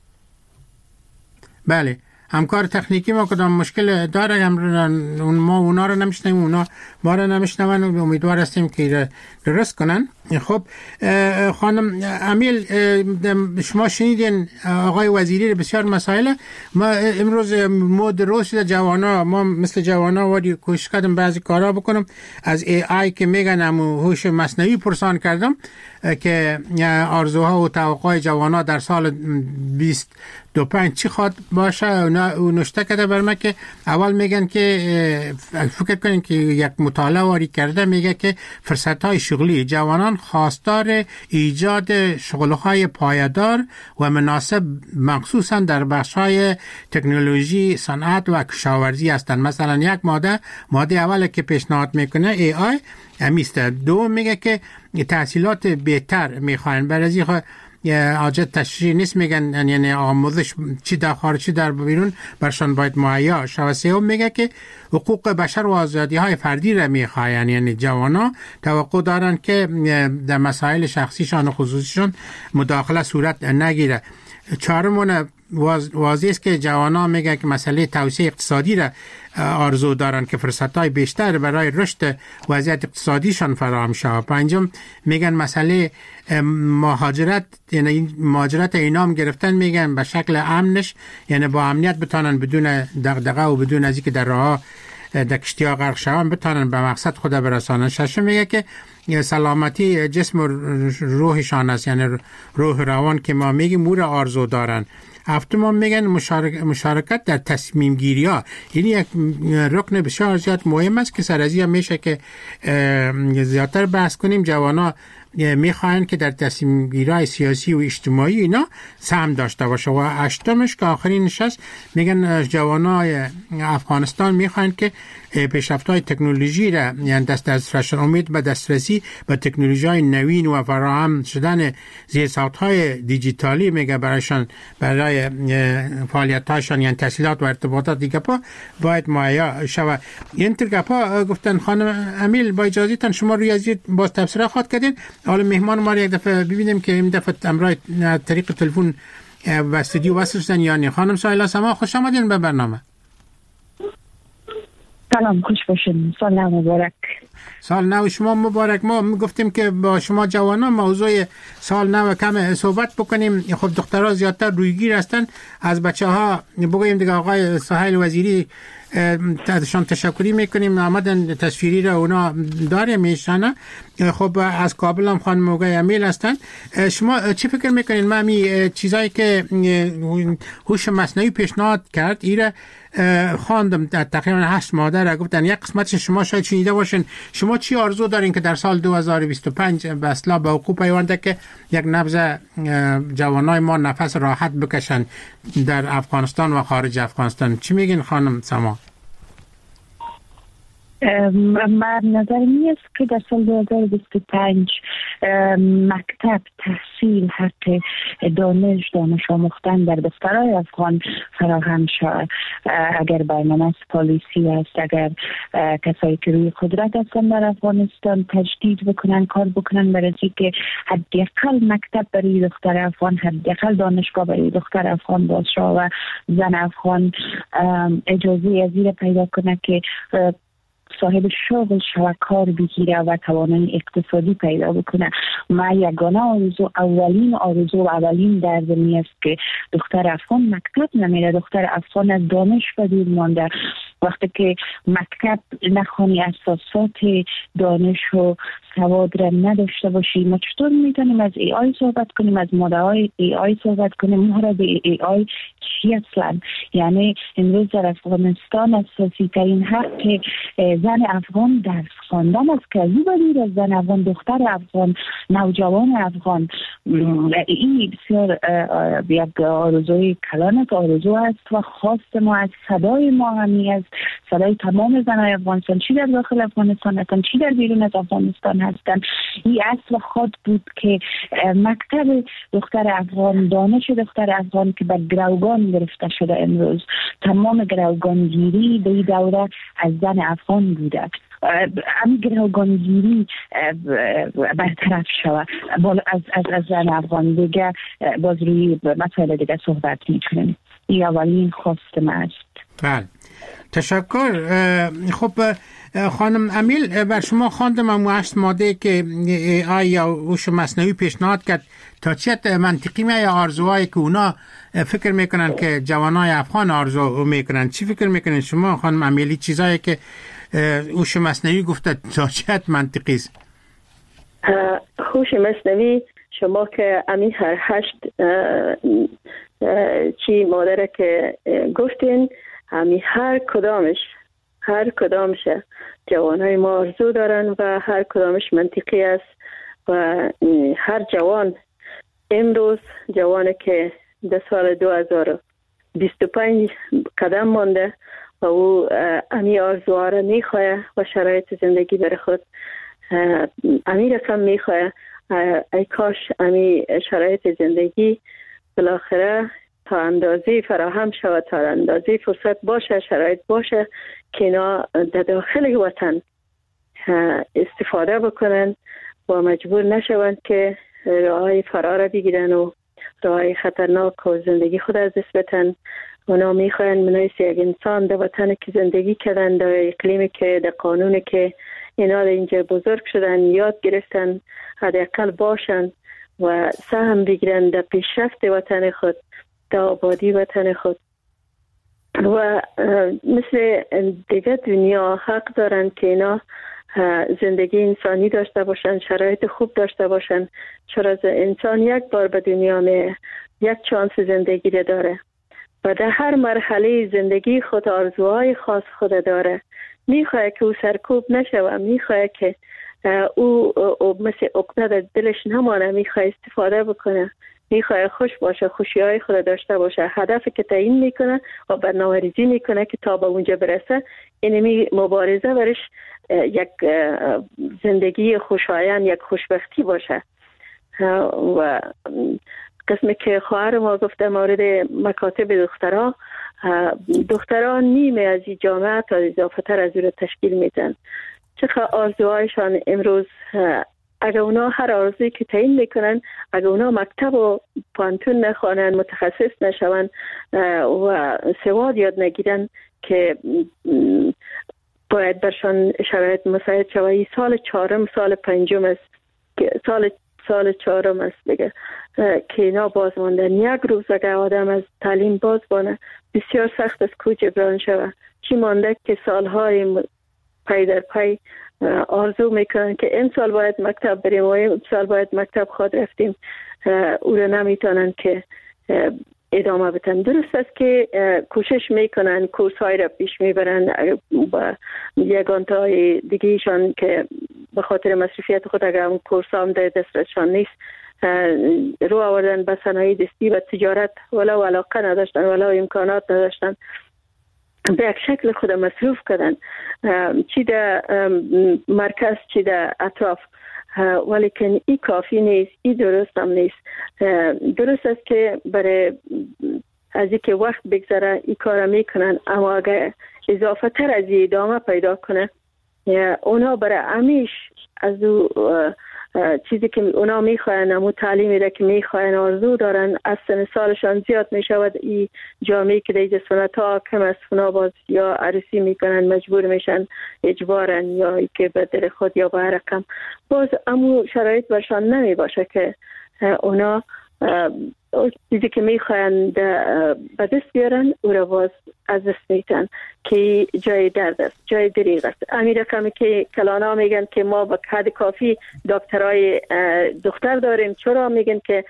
بله همکار تکنیکی ما کدام مشکل داره، ما اونا رو نمیشنویم، اونا ما رو نمیشنون. امیدوار هستیم که درست کنن. خب خانم امیل، شما شنیدین آقای وزیری بسیار مسائل. ما امروز مود روز شده جوانا، ما مثل جوانا وادی کوشش کردم بعضی کارا بکنم. از AI که میگن هوش مصنوعی پرسان کردم که آرزوها و توقعات جوانا در سال 2025 چی خواد باشه. او نشته کرده بر من که اول میگن که فکر کنین که یک مطالعه واری کرده میگه که فرصت‌های شغلی جوانان خواستار ایجاد شغل‌های پایدار و مناسب مخصوصا در بخش‌های تکنولوژی، صنعت و کشاورزی هستند. مثلا یک ماده اول که پیشنهاد میکنه AI همیست. دو میگه که تحصیلات بهتر میخواین، برای حاجت تشریح نیست، میگن یعنی آموزش چی در خارج چی در بیرون برشان باید مهیا شود. سوم میگه که حقوق بشر و آزادی های فردی را میخواین، یعنی جوانا توقع دارن که در مسائل شخصیشان و خصوصیشان مداخله صورت نگیره. چهارمون واضح است که جوانا میگه که مسئله توسعه اقتصادی را آرزو دارن که فرصت‌های بیشتر برای رشد وضعیت اقتصادیشان فراهم شود. پنجم میگن مسئله مهاجرت، یعنی مهاجرت اینام گرفتن میگن به شکل امنش، یعنی با امنیت بتونن بدون دغدغه و بدون از اینکه در راه در کشتی‌ها غرق شوند بتونن به مقصد خود برسانن. ششم میگه که سلامتی جسم و روحشان است، یعنی روح روان که ما میگیم او را آرزو دارن. هفتم میگن مشارکت در تصمیم گیری ها، یعنی یک رکن بسیار زیاد مهم است که سر از این میشه که زیادتر بحث کنیم. جوانا میخواین که در تصمیم گیری سیاسی و اجتماعی اینا سهم داشته باشه. و هشتمش که آخرین نشست میگن جوانای افغانستان میخواین که پیشرفت‌های تکنولوژی را، یعنی دسترسی امید به دسترسی به تکنولوژی‌های نوین و فراهم شدن زیرساخت‌های دیجیتالی میگه برایشان، برای فعالیت‌هاشون، یعنی تحصیلات و ارتباطات دیگه باید مهیا شود. این ترگپا گفتن خانم امیل با اجازهتون شما روی از باز تفسیر خواهد کردین. حالا مهمان ما یک دفعه ببینیم که این دفعه امروز طریق تلفن و استودیو وصل شدن. یعنی خانم سایلا سما خوش آمدین به برنامه. سلام، خوش باشین. سال نو مبارک. سال نو شما مبارک. ما گفتیم که با شما جوانان موضوع سال نو کم صحبت بکنیم. خب دخترها زیادتر رویگیر هستن. از بچه‌ها بگویم دیگه آقای سهیل وزیری ازشان تشکری میکنیم، آمدن تصویری را اونا داره میشنه. خب از کابل هم خانم موقع امیل هستن. شما چی فکر میکنین؟ من می چیزایی که هوش مصنوعی پیشنهاد کرد ایره خواندم تقریبا 8 ماده را گفتن. یک قسمتش شما شاید شنیده باشین. شما چی آرزو دارین که در سال 2025 به اصلا به حقوق پیونده که یک نبض جوانای ما نفس راحت بکشن در افغانستان و خارج افغانستان؟ چی میگین خانم سما؟ من نظر می است که در سال 2025 مکتب، تحصیل، حق دانش آموختن در دخترای افغان فراهم شود. اگر برنامه پالیسی است، اگر کسایی که روی قدرت هستند در افغانستان تجدید بکنن، کار بکنن برای که حداقل مکتب برای دختر افغان، حداقل دانشگاه برای دختر افغان باز شود و زن افغان اجازه ازیر پیدا کنه که صاحب شغل شود، کار بگیره و توانایی اقتصادی پیدا بکنه. ما یگانه آرزو، اولین آرزو و اولین دردمی است که دختر افغان مکتب نمیره، دختر افغان از دانش دور مانده. وقتی که مکتب نخوانی، اساسات دانش و سواد را نداشته باشیم، ما چطور میتونیم از AI صحبت کنیم، از مدعای AI صحبت کنیم؟ محرز AI چی اصلا؟ یعنی امروز در افغانستان اساسی ترین حق زن افغان درس خواندن است که زیبایی از زن افغان، دختر افغان، نوجوان افغان. این بسیار یک آرزوی کلان آرزو است و خواست ما از صدای ما همی است صدای تمام زنای افغانستان، چی در داخل افغانستان هستن چی در بیرون از افغانستان هستن. این اصل خود بود که مکتب دختر افغان، دانش دختر افغان که به گروگان گرفته شده، امروز تمام گروگانگیری به این دوره از زن افغان بوده. همین گروگانگیری برطرف شود از زن افغان دیگه، باز روی مسائل دیگه صحبت میکنیم. این اولین خواست ما است. بله، تشکر. خب خانم امیل، بر شما خواندم اما 8 ماده که آیا هوش مصنوعی پیشنهاد کرد تا چه منطقی یا آرزوهایی که اونا فکر میکنن که جوانای افغان آرزو میکنن. چی فکر میکنن شما خانم امیلی؟ چیزایی که هوش مصنوعی گفته تا چه منطقی است؟ هوش مصنوعی شما که امین هر 8 چی مادره که گفتین، همین هر کدامش جوانای ما آرزو دارن و هر کدامش منطقی است. و هر جوان امروز جوانی که در سال 2025 قدم مانده و او امی آرزوها را میخواه و شرایط زندگی بر خود امی رقم میخواه، ای کاش امی شرایط زندگی بالاخره تا اندازی فراهم شود، تا اندازی فرصت باشه، شرایط باشه که اینا در داخل وطن استفاده بکنن و مجبور نشوند که راههای فرار بگیرن و راههای خطرناک و زندگی خود از دست بدن. اونا میخواین منایسی یک انسان در وطن که زندگی کردن، در اقلیمی که در قانونی که اینا در اینجا بزرگ شدن، یاد گرفتن حداقل باشن و سهم بگیرن در پیشرفت وطن خود، در آبادی وطن خود. و مثل دیگه دنیا حق دارن که اینا زندگی انسانی داشته باشن، شرایط خوب داشته باشن، چرا انسان یک بار به دنیا می یک چانس زندگی رو داره و در هر مرحله زندگی خود آرزوهای خاص خود داره. میخواه که او سرکوب نشوه، میخواه که او مثل عقده در دلش نمانه، میخواه استفاده بکنه، میخواه خوش باشه، خوشیهای خود داشته باشه، هدفی که تعیین میکنه و برنامه‌ریزی میکنه که تا به اونجا برسه. اینمی مبارزه برش یک زندگی خوشایند، یک خوشبختی باشه. و قسمی که خواهر ما گفته مورد مکاتب دختران نیمه از این جامعه تا اضافه تر از او را تشکیل میدن. چقدر آرزوهایشان امروز، اگر اونا هر آرزویی که تعیین میکنن، اگر اونا مکتب و پانتون نخوانن، متخصص نشون و سواد یاد نگیرن که باید برشان شرایط مساعد شوه. سال 4 سال 5 است که سال 4 است دیگه که اینا باز ماندن. یک روز اگر آدم از تعلیم باز بانه بسیار سخت است که جبران شوه. چی مانده که سالهای پی در پی آرزو میکنن که این سال باید مکتب بریم و این سال باید مکتب خود رفتیم، او را نمیتونن که ادامه بدن. درست است که کوشش میکنن، کورس های را پیش میبرن و یگانتای دیگهشان که به خاطر مصرفیت خود اگر اون کورس هم در دسترسشان نیست، رو آوردن به صنایع دستی و تجارت، ولو علاقه نداشتن، ولو امکانات نداشتن، به یک شکل خود مصروف کردن، چی در مرکز چی در اطراف. ولیکن این کافی نیست، این درست هم نیست. درست است که برای از اینکه وقت بگذره این کار میکنن، اما اگر اضافه تر از این ادامه پیدا کنه، اونا برای همیش از چیزی که اونا میخواین، امو تعلیمی را که میخواین آرزو دارن، از سن سالشان زیاد میشود. این جامعه که دیگه سنت ها کم است، اونا باز یا عروسی میکنن، مجبور میشن اجبارن، یا که به دل خود یا به هر رقم، باز امو شرایط برشان نمی باشه که اونا چیزی که میخواین به دست بیارن، او را باز از دست میتن که جای درد است، جای دریغ است. امیر رقمی که کلانا میگن که ما به حد کافی دکترای دختر داریم، چرا میگن که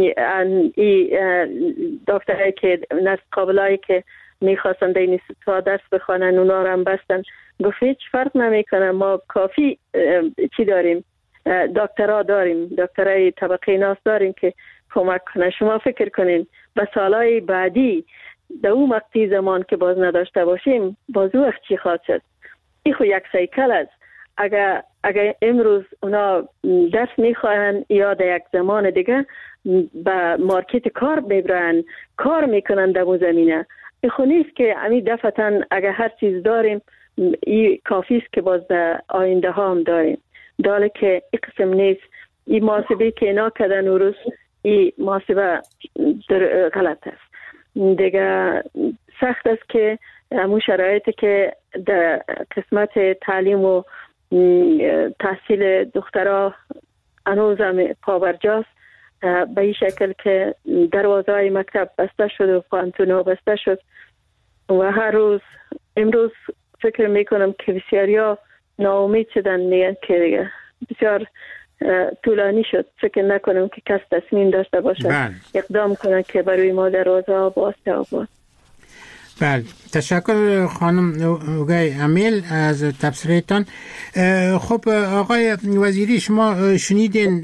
دکترایی که نسل قابلایی که میخواستن در این درس بخوانن اونا را هم بستن. گفت هیچ فرق نمیکنه، ما کافی چی داریم، دکترها داریم، دکترای طبقه ناس داریم که کمک کنه. شما فکر کنین به سالهای بعدی در اون مقطع زمان که باز نداشته باشیم باز وقت چی خواهد شد؟ این خو یک سایکل است. اگر امروز اونا درس میخواهن یا در یک زمان دیگه به مارکت کار ببرن، کار میکنن در اون زمینه. این خو نیست که امی دفعتاً اگر هر چیز داریم این کافی است که باز در آینده ها هم داریم. داله که این قسم نیست. این محاسبه که اینا کردن و روز این محاسبه غلط است. دیگه سخت است که همون شرایطی که در قسمت تعلیم و تحصیل دخترها هنوز هم پابرجاست، به این شکل که دروازه های مکتب بسته شد و پانتونا بسته شد و هر روز امروز فکر میکنم که بسیاری ها ناامید شدن، میگن که دیگه بسیار طولانی شد. فکر نکنم که کس تصمیم داشته باشه اقدام کنه که برای ما دروازه ها باسته آباد. بله، تشکر خانم اوگای امیل از تبصرهتان. خب آقای وزیری، شما شنیدین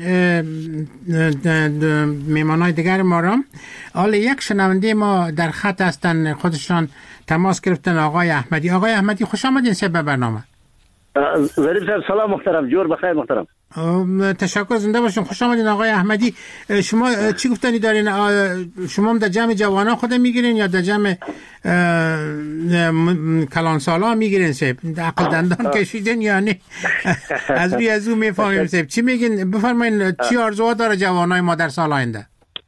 میمانای دیگر ما را. حالا یک شنونده ما در خط هستن، خودشان تماس گرفتن، آقای احمدی. آقای احمدی خوش آمدین به برنامه. ظریف صاحب سلام محترم، جور بخیر محترم. تشکر، زنده باشین. خوش آمدین آقای احمدی. شما چی گفتنی دارین؟ شما هم در جمع جوانان خود میگیرین یا در جمع کلان سالا میگیرین؟ سیب عقل دندان کشیدین یا نه؟ از روی از اون میفهمیم. سیب چی میگین؟ بفرمایین چی آرزوها داره جوانای ما در سال آینده؟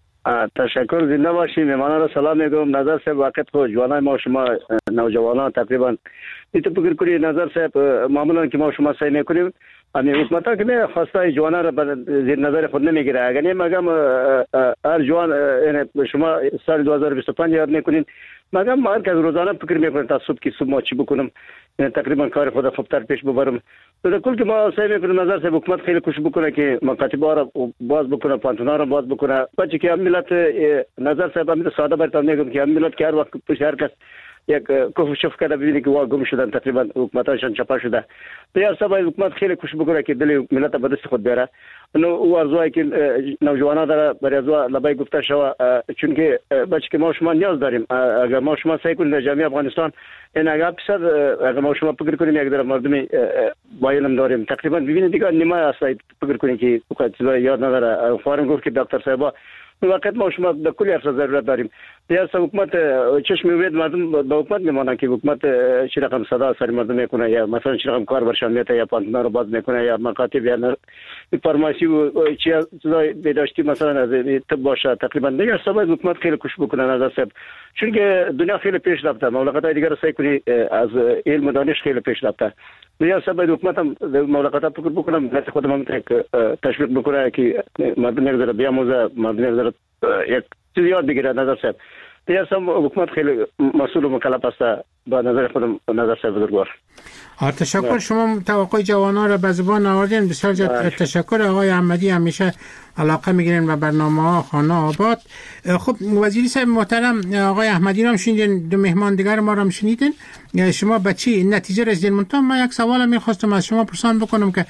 تشکر، زنده باشین. مهمانان را سلام میگم. نظر صاحب وقت خود جوانای ما شما نوجوانان تقریبا ایتو فکر کنید. نظر صاحب معمولا که ما شما سعی میکنیم امی حکومت ها که خواسته جوانان را زیر نظر خود نمیگیره. اگر نمیگم هر جوان شما سال 2025 یاد میکنین، مگم هر کس روزانه فکر میکنه تا صبح که صبح ما چی بکنم، تقریبا کار خود خوبتر پیش ببرم. در کل که ما سعی میکنیم نظر صاحب حکومت خیلی کوشش بکنه که مکاتب‌ها را باز بکنه، پانتونا را باز بکنه. بچه که هم ملت نظر صاحب هم ساده برتون میگم که هم ملت که هر وقت پیش هر کس یک کف شف کرده ببینی که وا گم شدن، تقریبا حکومتاشون چپا شده. دیار سبا حکومت خیلی کوشش بکنه که دل ملت به دست خود بیاره. نو او ارزوایی که نوجوانا داره برای ارزو لبای گفته شوه، چون که بچه که ما شما نیاز داریم. اگر ما شما سعی کنیم در جامعه افغانستان این اگر بسیار اگر ما شما فکر کنیم یک در مردمی با علم داریم، تقریبا ببینید دیگه نیمه است. فکر کنیم که چیزا یاد نداره. فارم گفت که دکتر صاحب وقت ما شما در کلی افراد ضرورت داریم. دیگر حکومت چشم می‌بینید مردم به حکومت میمانند که حکومت چه رقم صدا سر مردم میکنه، یا مثلا چه رقم کار برشان میته، یا پانتونا رو باز میکنه، یا مکاتب یا فارماسی و چیزای بهداشتی مثلا از طب باشه. تقریبا دیگر سبب حکومت خیلی کوشش بکنه نظر صاحب، چون که دنیا خیلی پیش رفته. مملکت‌های دیگر رو سعی کنی از علم و دانش خیلی پیش رفته. دیگر سبب حکومت هم مملکت‌ها فکر بکنم نت خودم هم تشویق بکنه که مردم نگذاره بیاموزه، مردم نگذاره یک چیز یاد بگیره. نظر صاحب دیگر حکومت خیلی مسئول و مکلف است با نظر خودم. نظر صاحب بزرگوار. تشکر. شما توقع جوانان را به زبان آوردین. بسیار تشکر. آقای احمدی همیشه علاقه میگیرین به برنامه‌ها خانه آباد. خب وزیری صاحب محترم، آقای احمدی را هم شنیدین، دو مهمان دیگر ما را هم شنیدین. شما به چی نتیجه رسیدین؟ من یک سوال می‌خواستم از شما پرسان بکنم که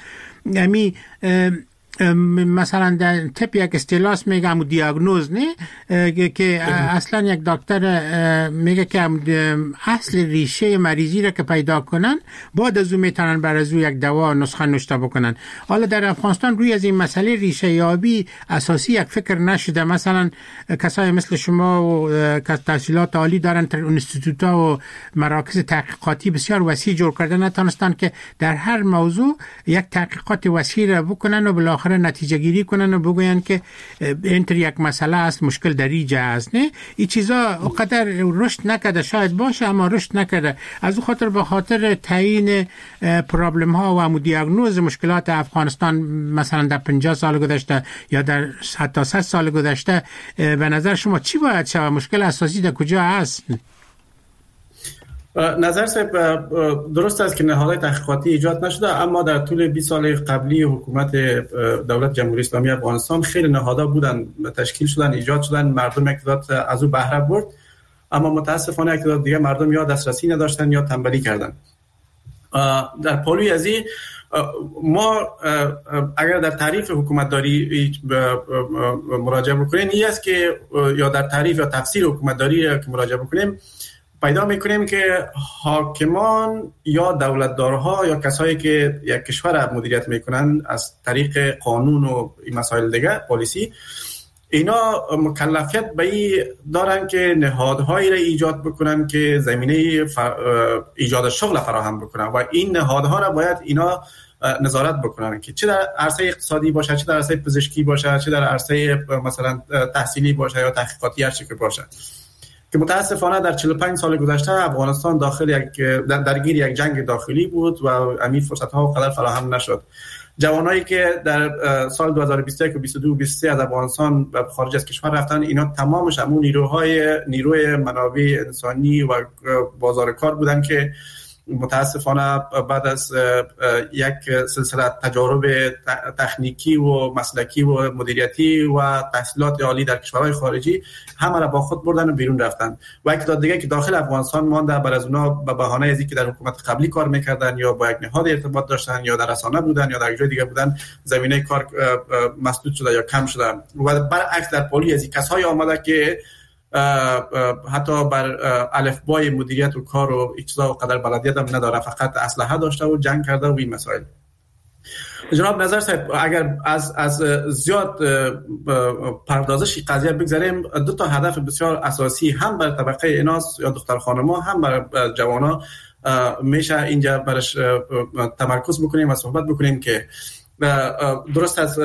مثلا در طب یک اصطلاح میگم دیاگنوز نه که اصلا یک دکتر میگه که اصل ریشه مریضی را که پیدا کنن بعد از اون میتونن بر از یک دوا نسخه نوشته بکنن. حالا در افغانستان روی از این مسئله ریشه یابی اساسی یک فکر نشده. مثلا کسای مثل شما و تحصیلات عالی دارن، انستیتوت‌ها و مراکز تحقیقاتی بسیار وسیع جور کرده، نتونستن که در هر موضوع یک تحقیقات وسیع را بکنن و بالاخره نتیجه گیری کنن و بگوین که اینطور یک مسئله است، مشکل در اینجا است. نه این چیزا اونقدر رشد نکرده، شاید باشه اما رشد نکرده. از اون خاطر به خاطر تعیین پرابلم ها و عمو دیاگنوز مشکلات افغانستان مثلا در 50 سال گذشته یا در حتی 100 سال گذشته، به نظر شما چی باید شود؟ مشکل اساسی در کجا است؟ نظر صاحب درست است که نهادهای تحقیقاتی ایجاد نشده، اما در طول 20 سال قبلی حکومت دولت جمهوری اسلامی افغانستان خیلی نهادها بودن، تشکیل شدن، ایجاد شدن، مردم اقتدار از او بهره برد. اما متاسفانه اقتدار دیگه مردم یا دسترسی نداشتن یا تنبلی کردن. در پالوی ازی ما اگر در تعریف حکومتداری مراجعه بکنیم این است که یا در تعریف یا تفسیر حکومتداری که مراجعه بکنیم پیدا میکنیم که حاکمان یا دولتدارها یا کسایی که یک کشور مدیریت میکنن از طریق قانون و این مسائل دیگه پالیسی، اینا مکلفیت به این دارن که نهادهایی را ایجاد بکنن که زمینه ایجاد شغل فراهم بکنن و این نهادها را باید اینا نظارت بکنن که چه در عرصه اقتصادی باشه، چه در عرصه پزشکی باشه، چه در عرصه مثلا تحصیلی باشه یا تحقیقاتی هر چی که باشه. که متاسفانه در 45 سال گذشته افغانستان درگیر یک جنگ داخلی بود و همین فرصت‌ها قدر فراهم نشد. جوانایی که در سال 2021 و 22 و 23 از افغانستان به خارج از کشور رفتن، اینا تمامش همون نیروی منابع انسانی و بازار کار بودن که متاسفانه بعد از یک سلسله تجارب تکنیکی و مسلکی و مدیریتی و تحصیلات عالی در کشورهای خارجی همه را با خود بردن و بیرون رفتن و یک تعداد دیگه که داخل افغانستان مانده، بر از اونا به بهانه از اینکه در حکومت قبلی کار میکردن یا با یک نهاد ارتباط داشتن یا در رسانه بودن یا در جای دیگه بودن، زمینه کار مسدود شده یا کم شده. و برعکس در پالی از این کسایی آمده که حتی بر الفبای مدیریت و کار و اجزا و قدر بلدیت هم نداره، فقط اسلحه داشته و جنگ کرده و این مسائل. جناب نظر صاحب، اگر از زیاد پردازش قضیه بگذاریم، دو تا هدف بسیار اساسی هم بر طبقه ایناس یا دختر خانم‌ها هم بر جوانا میشه اینجا برش تمرکز بکنیم و صحبت بکنیم که درست از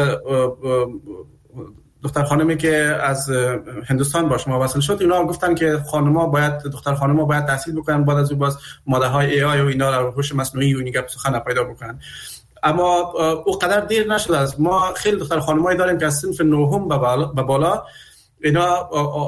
دختر خانمی که از هندوستان با شما وصل شد، اینا گفتن که دختر خانم‌ها باید تحصیل بکنن، بعد از اون باز ماده‌های ای آی و اینا رو هوش مصنوعی و این گپ سخن پیدا بکنن. اما او قدر دیر نشده است. ما خیلی دختر خانمایی داریم که از صنف نهم به بالا اینا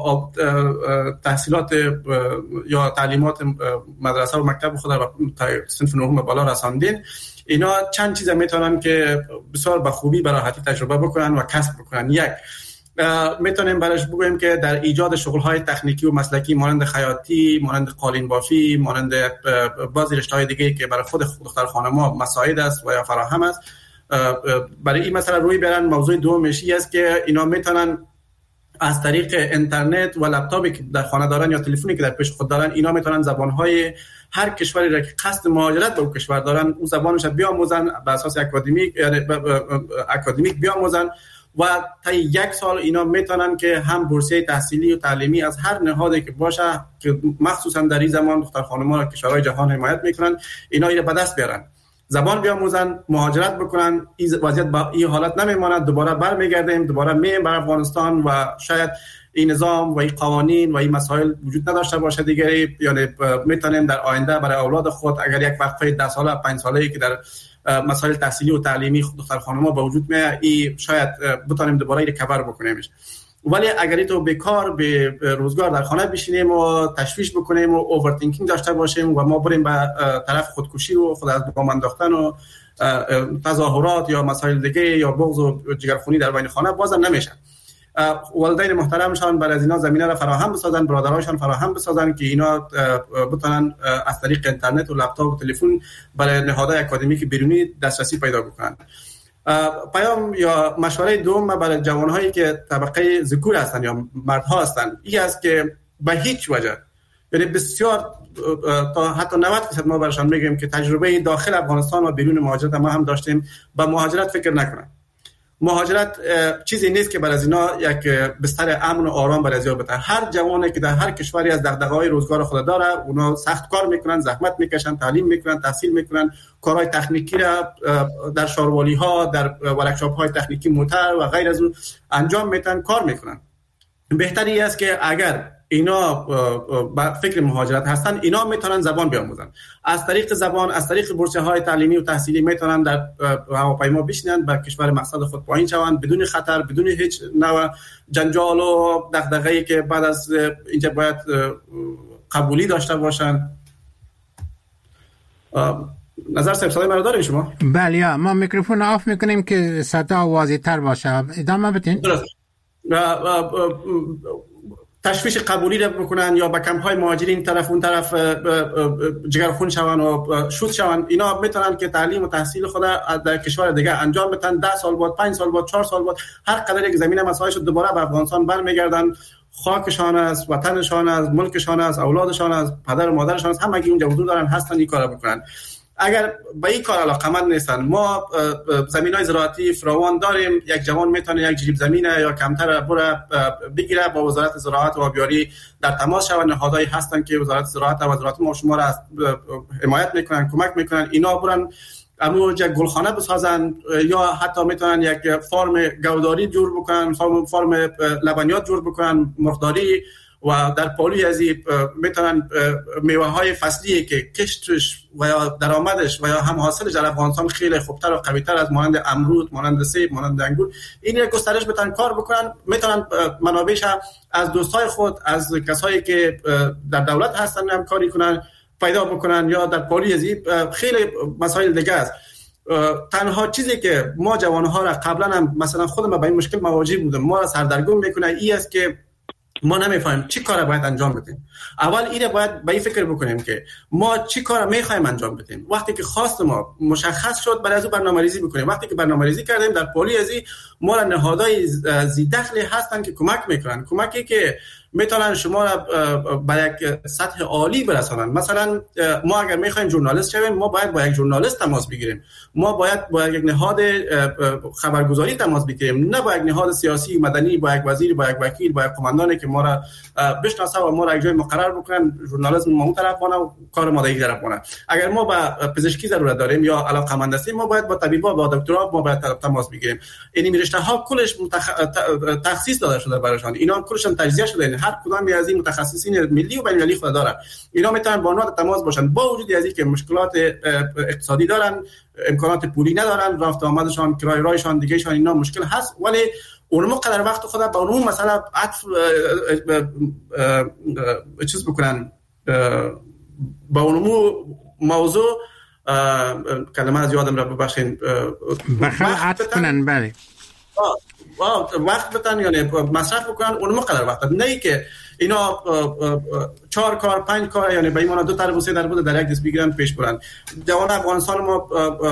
تحصیلات یا تعلیمات مدرسه و مکتب خود را به صنف نهم به بالا رساندین. اینا چند چیز میتونن که بسیار به خوبی به راحتی تجربه بکنن و کسب بکنن. یک، میتونیم برش بگوییم که در ایجاد شغل‌های تکنیکی و مسلکی مانند خیاطی، مانند قالین بافی، مانند بعضی رشته‌های دیگه که برای خود دختر خانم‌ها مساعد است و یا فراهم است، برای این مسئله روی برن. موضوع دومش است که اینا میتونن از طریق اینترنت و لپتاپی که در خانه دارن یا تلفنی که در پیش خود دارن، اینا میتونن زبان‌های هر کشوری را که قصد مهاجرت به اون کشور دارن اون زبانش بیاموزن، به اساس اکادمیک بیاموزن و تا 1 سال اینا میتونن که هم بورسیه تحصیلی و تعلیمی از هر نهادی که باشه که مخصوصا در این زمان دختر خانم‌ها را کشورهای جهان حمایت میکنن، اینا به دست بیارن، زبان بیاموزن، مهاجرت بکنن. این وضعیت با این حالت نمیماند، دوباره برمیگردیم، دوباره میایم به افغانستان و شاید این نظام و این قوانین و این مسائل وجود نداشته باشه دیگه. یعنی میتونیم در آینده برای اولاد خود اگر یک وقفه 10 ساله 5 ساله‌ای که در مسائل تحصیلی و تعلیمی دختر خانم‌ها با وجود میاد، این شاید بتونیم دوباره ریکاور بکنیمش. ولی اگر تو بیکار به روزگار در خانه بشینیم و تشویش بکنیم و اوورتینکینگ داشته باشیم و ما بریم به طرف خودکشی و خود از بام انداختن و تظاهرات یا مسائل دیگه یا بغض و جگرخونی در بین خانه، بازم نمیشه. والدین محترمشان برای از اینا زمینه را فراهم بسازن، برادرایشان فراهم بسازن که اینا بتونن از طریق اینترنت و لپتاپ و تلفن برای نهادهای اکادمیک بیرونی دسترسی پیدا بکنن. پیام یا مشوره دوم برای جوانهایی که طبقه ذکور هستن یا مردها هستن این است که به هیچ وجه، یعنی بسیار تا حتی 90% ما برشان میگیم که تجربه داخل افغانستان و بیرون مهاجرت ما هم داشتیم، با مهاجرت فکر نکنن. مهاجرت چیزی نیست که برای اینا یک بستر امن و آرام برای ازیا بده. هر جوانی که در هر کشوری از دغدغه‌های روزگار خود داره، اونا سخت کار میکنن، زحمت میکشن، تعلیم میکنن، تحصیل میکنن، کارهای تکنیکی را در شاروالی ها، در ورکشاپ های تکنیکی موتر و غیر از اون انجام میدن، کار میکنن. بهتری است که اگر اینا با فکر مهاجرت هستن، اینا میتونن زبان بیاموزن. از طریق زبان، از طریق بورسیه های تعلیمی و تحصیلی میتونن در هواپیما بشینن، به کشور مقصد خود پایین شوند بدون خطر، بدون هیچ نوع جنجال و دغدغه‌ای که بعد از اینجا باید قبولی داشته باشن. نظر صاحب صدای من رو دارین شما؟ بله، ما میکروفون آف میکنیم که صدا واضح تر باشه. ادامه بدین. تشویش قبولی را بکنن یا به کمپ‌های مهاجرین طرف اون طرف جگرخون شون و شوت شون، اینا میتونن که تعلیم و تحصیل خود در کشور دیگه انجام بدن. 10 سال بعد، 5 سال بعد، 4 سال بعد، هر قدر یک زمینه مسائلش دوباره به افغانستان برمیگردن. خاکشان است، وطنشان است، ملکشان است، اولادشان است، پدر و مادرشان است، همگی اونجا حضور دارن، هستن این کارا بکنن. اگر به این کار علاقمند نیستن، ما زمینای زراعتی فراوان داریم. یک جوان میتونه یک جریب زمینه یا کمتر بره بگیره، با وزارت زراعت و آبیاری در تماس شوند. نهادهایی هستن که وزارت زراعت و وزارت ما شما را حمایت میکنن، کمک میکنن. اینا برن امو یک گلخانه بسازن یا حتی میتونن یک فارم گوداری جور بکنن، فارم لبنیات جور بکنن، مرغداری، و در پالوی از میتونن میوه های فصلی که کشتش و یا درآمدش و یا هم حاصلش در افغانستان خیلی خوبتر و قویتر از مانند امرود، مانند سیب، مانند انگور، این گسترش بتن کار بکنن. میتونن منابعش از دوستای خود، از کسایی که در دولت هستن هم کاری کنن، پیدا بکنن، یا در پالوی از خیلی مسائل دیگه است. تنها چیزی که ما جوانها را قبلا هم مثلا خودم به این مشکل مواجه بودم، ما را سردرگم میکنه این است که ما نمیفهمیم چی کار باید انجام بدیم. اول اینه باید به این فکر بکنیم که ما چی کار میخوایم انجام بدیم. وقتی که خواست ما مشخص شد، برای از برنامه‌ریزی بکنیم. وقتی که برنامه‌ریزی کردیم، در پالی ازی ما را نهادهای ذی دخلی هستن که کمک میکنن، کمکی که میتونن شما را به یک سطح عالی برسانن. مثلا ما اگر میخوایم ژورنالیست شویم، ما باید با یک ژورنالیست تماس بگیریم، ما باید با یک نهاد خبرگزاری تماس بگیریم، نه با یک نهاد سیاسی مدنی، با یک وزیر، با یک وکیل، با یک قماندانی که ما را بشناسه و ما را یک جای مقرر بکنن. ژورنالیسم ما اون طرف وانه و کار ما دیگه طرف وانه. اگر ما با پزشکی ضرورت داریم یا علاقه‌مند هستیم، ما باید با طبیبا، با دکترا ما باید تماس بگیریم. این رشته ها کلش تخصیص داده شده براشون، اینا کلش تجزیه شده. هر کدام از این متخصصین ملی و بین المللی خود داره. اینا میتونن با اونها تماس باشن، با وجود از اینکه مشکلات اقتصادی دارن، امکانات پولی ندارن، رفت آمدشان، کرایه رایشان، دیگهشان اینا مشکل هست، ولی اونم قدر وقت خود با اون مثلا عطف چیز بکنن، با اونم موضوع کلمه از یادم را ببخشین، عطف کنن. بله وقت بتن یعنی مصرف بکنن، اونم قدر وقت، نه که اینا 4 کار 5 کار یعنی به ایمان 2 طرف و 3 در بود در یک دست بگیرن پیش برن. جوان افغانستان ما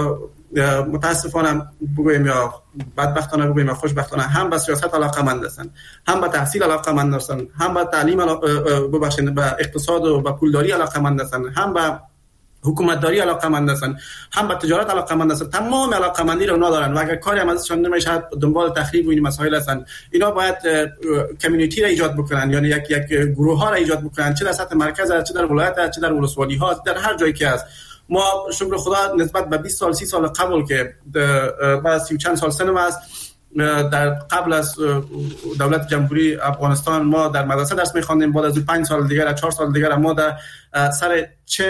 متاسفانه بگویم یا بدبختانه بگویم یا خوشبختانه هم به سیاست علاقه‌مند هستن، هم به تحصیل علاقه‌مند هستن، هم به تعلیم ببخشید به اقتصاد و به پولداری علاقه‌مند هستن، هم به حکومتداری علاقه‌مند هستن، هم به تجارت علاقه‌مند هستن. تمام علاقه‌مندی رو اونا دارن و اگر کاری هم ازشون نمیشه دنبال تخریب و این مسائل هستن. اینا باید کمیونیتی را ایجاد بکنن، یعنی یک گروه ها را ایجاد بکنن، چه در سطح مرکز، چه در ولایت، چه در ولسوالی ها، در هر جایی که هست. ما شکر خدا نسبت به 20 سال 30 سال قبل که بعد 30 چند سال سنم است، در قبل از دولت جمهوری افغانستان ما در مدرسه درس می‌خواندیم. بعد از 5 سال دیگر 4 سال دیگر ما در سر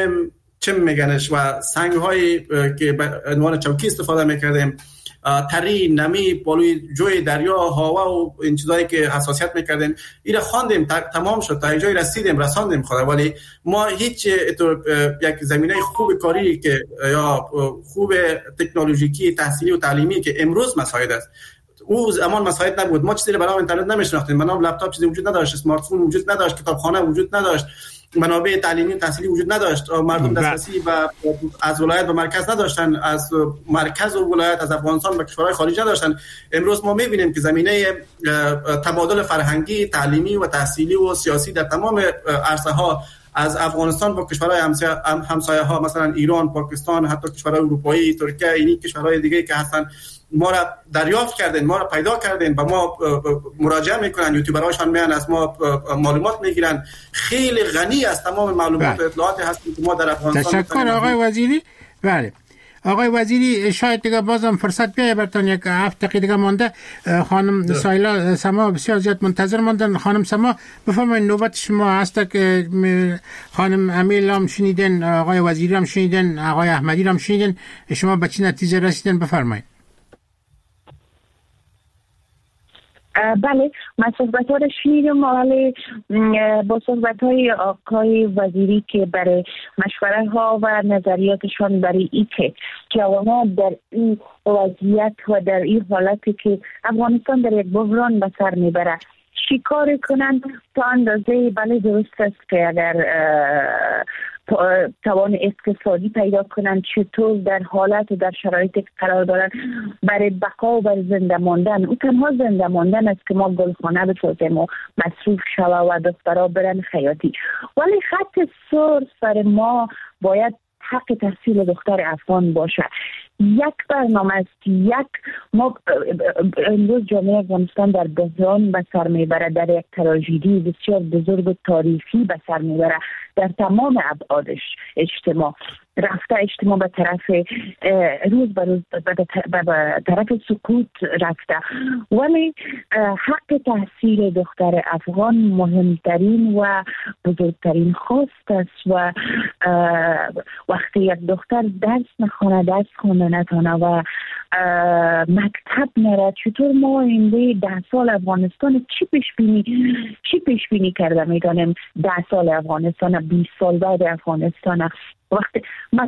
چم میگنش و سنگ‌هایی که به عنوان چوکی استفاده می‌کردیم، تری، نمی، پالوی جوی دریا، هوا و این چیزایی که حساسیت می‌کردیم، اینا خواندیم، تمام شد، تا جای رساندیم خدا. ولی ما هیچ یک زمینه خوب کاری که یا خوب تکنولوژیکی، تحصیلی و تعلیمی که امروز مساعد است، او زمان مساعد نبود. ما چیزی به نام اینترنت نمی‌شناختیم، به نام لپتاپ چیزی وجود نداشت، اسمارت فون وجود نداشت، کتابخانه وجود نداشت، منابع تعلیمی و تحصیلی وجود نداشت. مردم دسترسی و از ولایت به مرکز نداشتن، از مرکز و ولایت از افغانستان به کشورهای خارج نداشتن. امروز ما می‌بینیم که زمینه تبادل فرهنگی، تعلیمی و تحصیلی و سیاسی در تمام عرصه‌ها از افغانستان با کشورهای همسایه ها مثلا ایران، پاکستان، حتی کشورهای اروپایی، ترکیه، این کشورهای دیگه که هستن، ما را دریافت کردن، ما را پیدا کردن، با ما مراجعه میکنن، یوتیوبرهاشون میان از ما معلومات میگیرن. خیلی غنی از تمام معلومات و اطلاعات هستیم که ما در افغانستان. تشکر آقای وزیری. بله آقای وزیری، شاید دیگه بازم فرصت بیاید براتون، 7 دقیقه دیگه مونده. خانم سایلا سما بسیار زیاد منتظر ماندن. خانم سما بفرمایید، نوبت شما هست که خانم امیل هم شنیدن، آقای وزیری هم شنیدن، آقای احمدی هم شنیدن، شما به چه نتیجه رسیدن؟ بفرمایید. بله، من صحبت‌ها رو شنیدم، ولی با صحبت‌های آقای وزیری که برای مشوره‌ها و نظریاتشان برای اینکه جوانان در این وضعیت و در این حالتی که افغانستان در یک بحران به سر میبره چی کار کنن تا اندازه بله درست است که اگر توان اقتصادی پیدا کنن چطور در حالت و در شرایط قرار دارن برای بقا و برای زنده ماندن. او تنها زنده ماندن است که ما گلخانه بسازیم و مصروف شوه و دخترها برن خیاطی. ولی خط سر سر ما باید حق تحصیل دختر افغان باشه. یک برنامه است، ما امروز جامعه افغانستان در بحران به سر میبره، در یک تراژدی بسیار بزرگ و تاریخی به سر میبره در تمام ابعادش. اجتماع رفته، اجتماع به طرف روز به روز به طرف سکوت رفته. ولی حق تحصیل دختر افغان مهمترین و بزرگترین خواست است و وقتی یک دختر درس نخونه، درس خونه نتونه و مکتب نره، چطور ما آینده 10 سال افغانستان چی پیش بینی کرده میتونیم 10 سال افغانستان، 20 سال بعد افغانستان؟ وقتی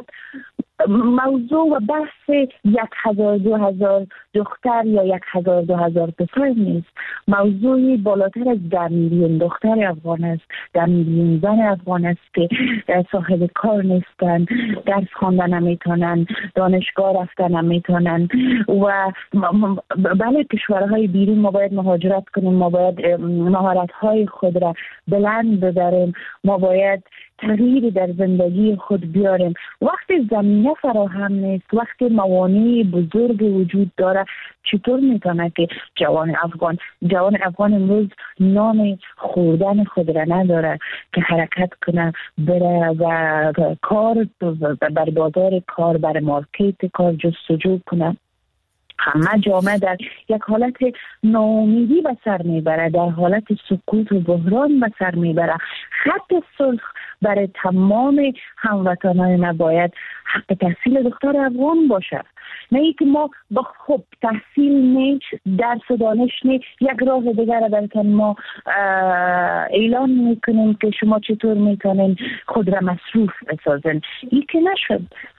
موضوع و بحث 1000-2000 دختر یا 1000-2000 پسر نیست. موضوعی بالاتر از 10 میلیون دختر افغان است، 10 میلیون زن افغان است که صاحب کار نیستن، درس خواندن نمیتونن، دانشگاه رفتن نمیتونن و بله کشورهای بیرون ما باید مهاجرت کنیم، ما باید مهارت‌های خود را بلند ببریم، ما باید تغییر در زندگی خود بیاریم. وقتی زمینه فراهم نیست، وقتی موانع بزرگ وجود داره، چطور میتونه که جوان افغان امروز نام خوردن خود را نداره که حرکت کنه بره و کار بر بازار کار، بر مارکت کار جستجو کنه؟ همه جامعه در یک حالت ناامیدی به سر میبره، در حالت سکوت و بحران به سر میبره. خط صلح برای تمام هموطنان ما باید حق تحصیل دختر افغان باشه. نه اینکه ما با تحصیل نیست، درس و دانش نیست، یک راه دیگر بلکه ما اعلان میکنیم که شما چطور میتونین خود را مصروف بسازن. این که نشد.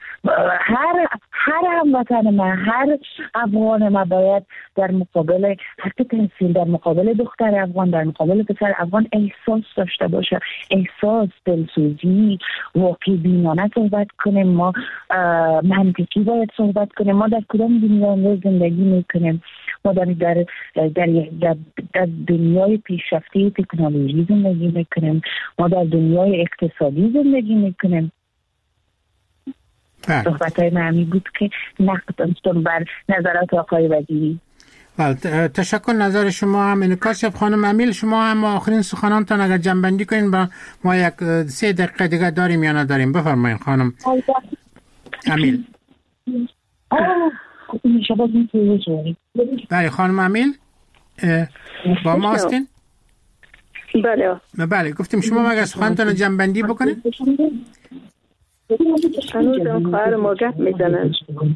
هر هموطن ما، هر افغان ما باید در مقابل حق تحصیل، در مقابل دختر افغان، در مقابل پسر افغان احساس داشته باشه، احساس، دلسوزی، واقعی بینانه صحبت کنیم. ما منطقی باید صحبت کنیم. ما در کدام دنیا امروز زندگی میکنیم؟ ما در دنیای پیشرفته تکنولوژی زندگی میکنیم، ما در دنیای اقتصادی زندگی میکنیم. صحبت‌های معمی بود که نقد داشتم بر نظرات آقای وزیری. تشکر. نظر شما هم انعکاس. خانم امیل، شما هم آخرین سخنانتان اگر جنبندی کنین با ما 3 دقیقه دیگه داریم یا نداریم. بفرمایید خانم امیل. بله خانم امیل با ما هستین؟ بله گفتیم شما اگر سخنانتان جنبندی بکنین. هنوزم خواهر ما گپ میزنن.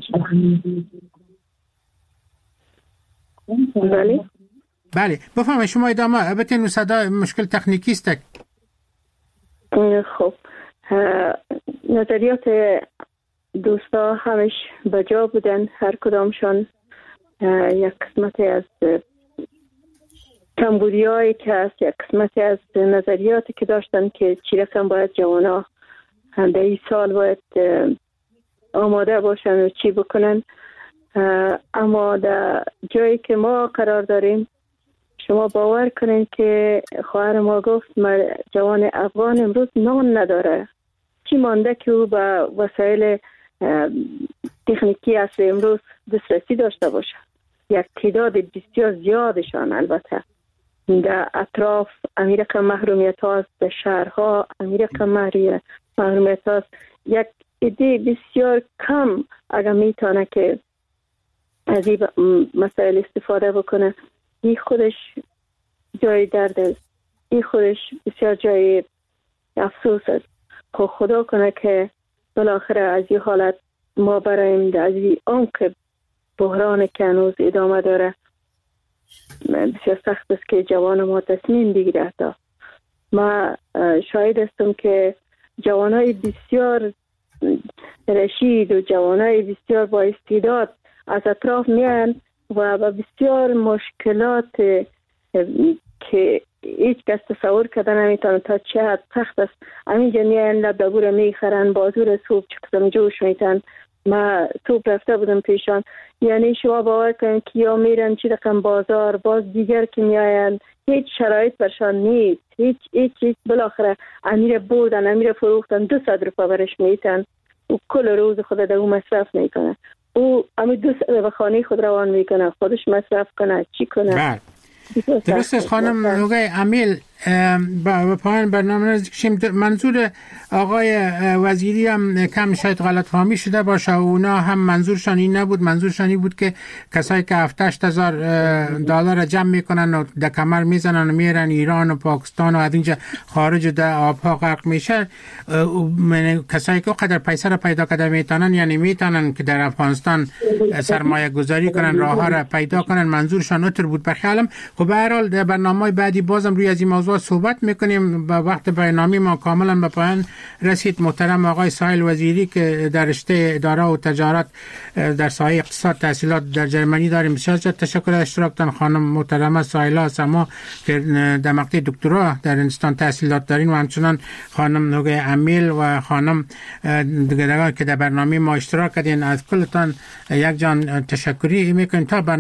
بله بفرمایید شما ادامه بتین. صدا مشکل تکنیکی است. خب نظریات دوستا همش بجا بودن، هر کدامشان یک قسمتی از کمبودیایی که هست، یک قسمتی از نظریاتی که داشتن که چی رقم باید جوانا در این سال باید آماده باشن و چی بکنن. اما در جایی که ما قرار داریم، شما باور کنین که خواهر ما گفت جوان افغان امروز نان نداره. چی مانده که او به وسایل تکنیکی اصل امروز دسترسی داشته باشه؟ یک تعداد بسیار زیادشان البته در اطراف امیرکم محرومیت هاست، در شهرها امیرکم محرومیت هاست. یک عده بسیار کم اگر میتونه که از این مسائل استفاده بکنه، این خودش جای درد است، این خودش بسیار جای افسوس است. خدا کنه که بالاخره از این حالت ما برایم از این عمق بحران که هنوز ادامه داره بسیار سخت است که جوان ما تصمیم بگیره. تا ما شاهد هستم که جوانای بسیار رشید و جوانای بسیار با استعداد از اطراف میان و با بسیار مشکلات که هیچ کس تصور کردن نمیتونه تا چه حد سخت است. همینجا میان لبدبور میخرن، بازور صبح چکتم جوش میتن. ما صبح رفته بودم پیشان، یعنی شما باور کنید که یا میرن چی رقم بازار، باز دیگر که میاین هیچ شرایط برشان نیست، هیچ بالاخره امیر بردن، امیر فروختن 200 روپا برش میتن و کل روز خود در اون مصرف میکنه. او امی 200 به خانه خود روان میکنه، خودش مصرف کنه، چی کنه. درست است خانم آقای امیل. با پایان برنامه نزدیک شیم. منظور آقای وزیری هم کم شاید غلط فهمی شده باشه، اونا هم منظورشان این نبود. منظورشان این بود که کسایی که 7,000 دلار جمع میکنن و در کمر میزنن و میرن ایران و پاکستان و از اینجا خارج در آبها غرق میشن، کسایی که قدر پیسه را پیدا کرده میتونن، یعنی میتونن که در افغانستان سرمایه گذاری کنن، راه ها را پیدا کنن، منظورشان اونطور بود. بخیالم خب به هر حال در برنامه بعدی بازم روی از این موضوع صحبت میکنیم. با وقت برنامه ما کاملا به پایان رسید. محترم آقای سایل وزیری که در رشته اداره و تجارت در سایه اقتصاد تحصیلات در جرمنی داریم، بسیار تشکر از اشتراکتان. خانم محترمه سایلا سما که در مقطع دکترا در هندوستان تحصیلات دارین و همچنان خانم نوگه امیل و خانم دیگران که در برنامه ما اشتراک کردین، از کلتان یک جان تشکری میکنیم. تا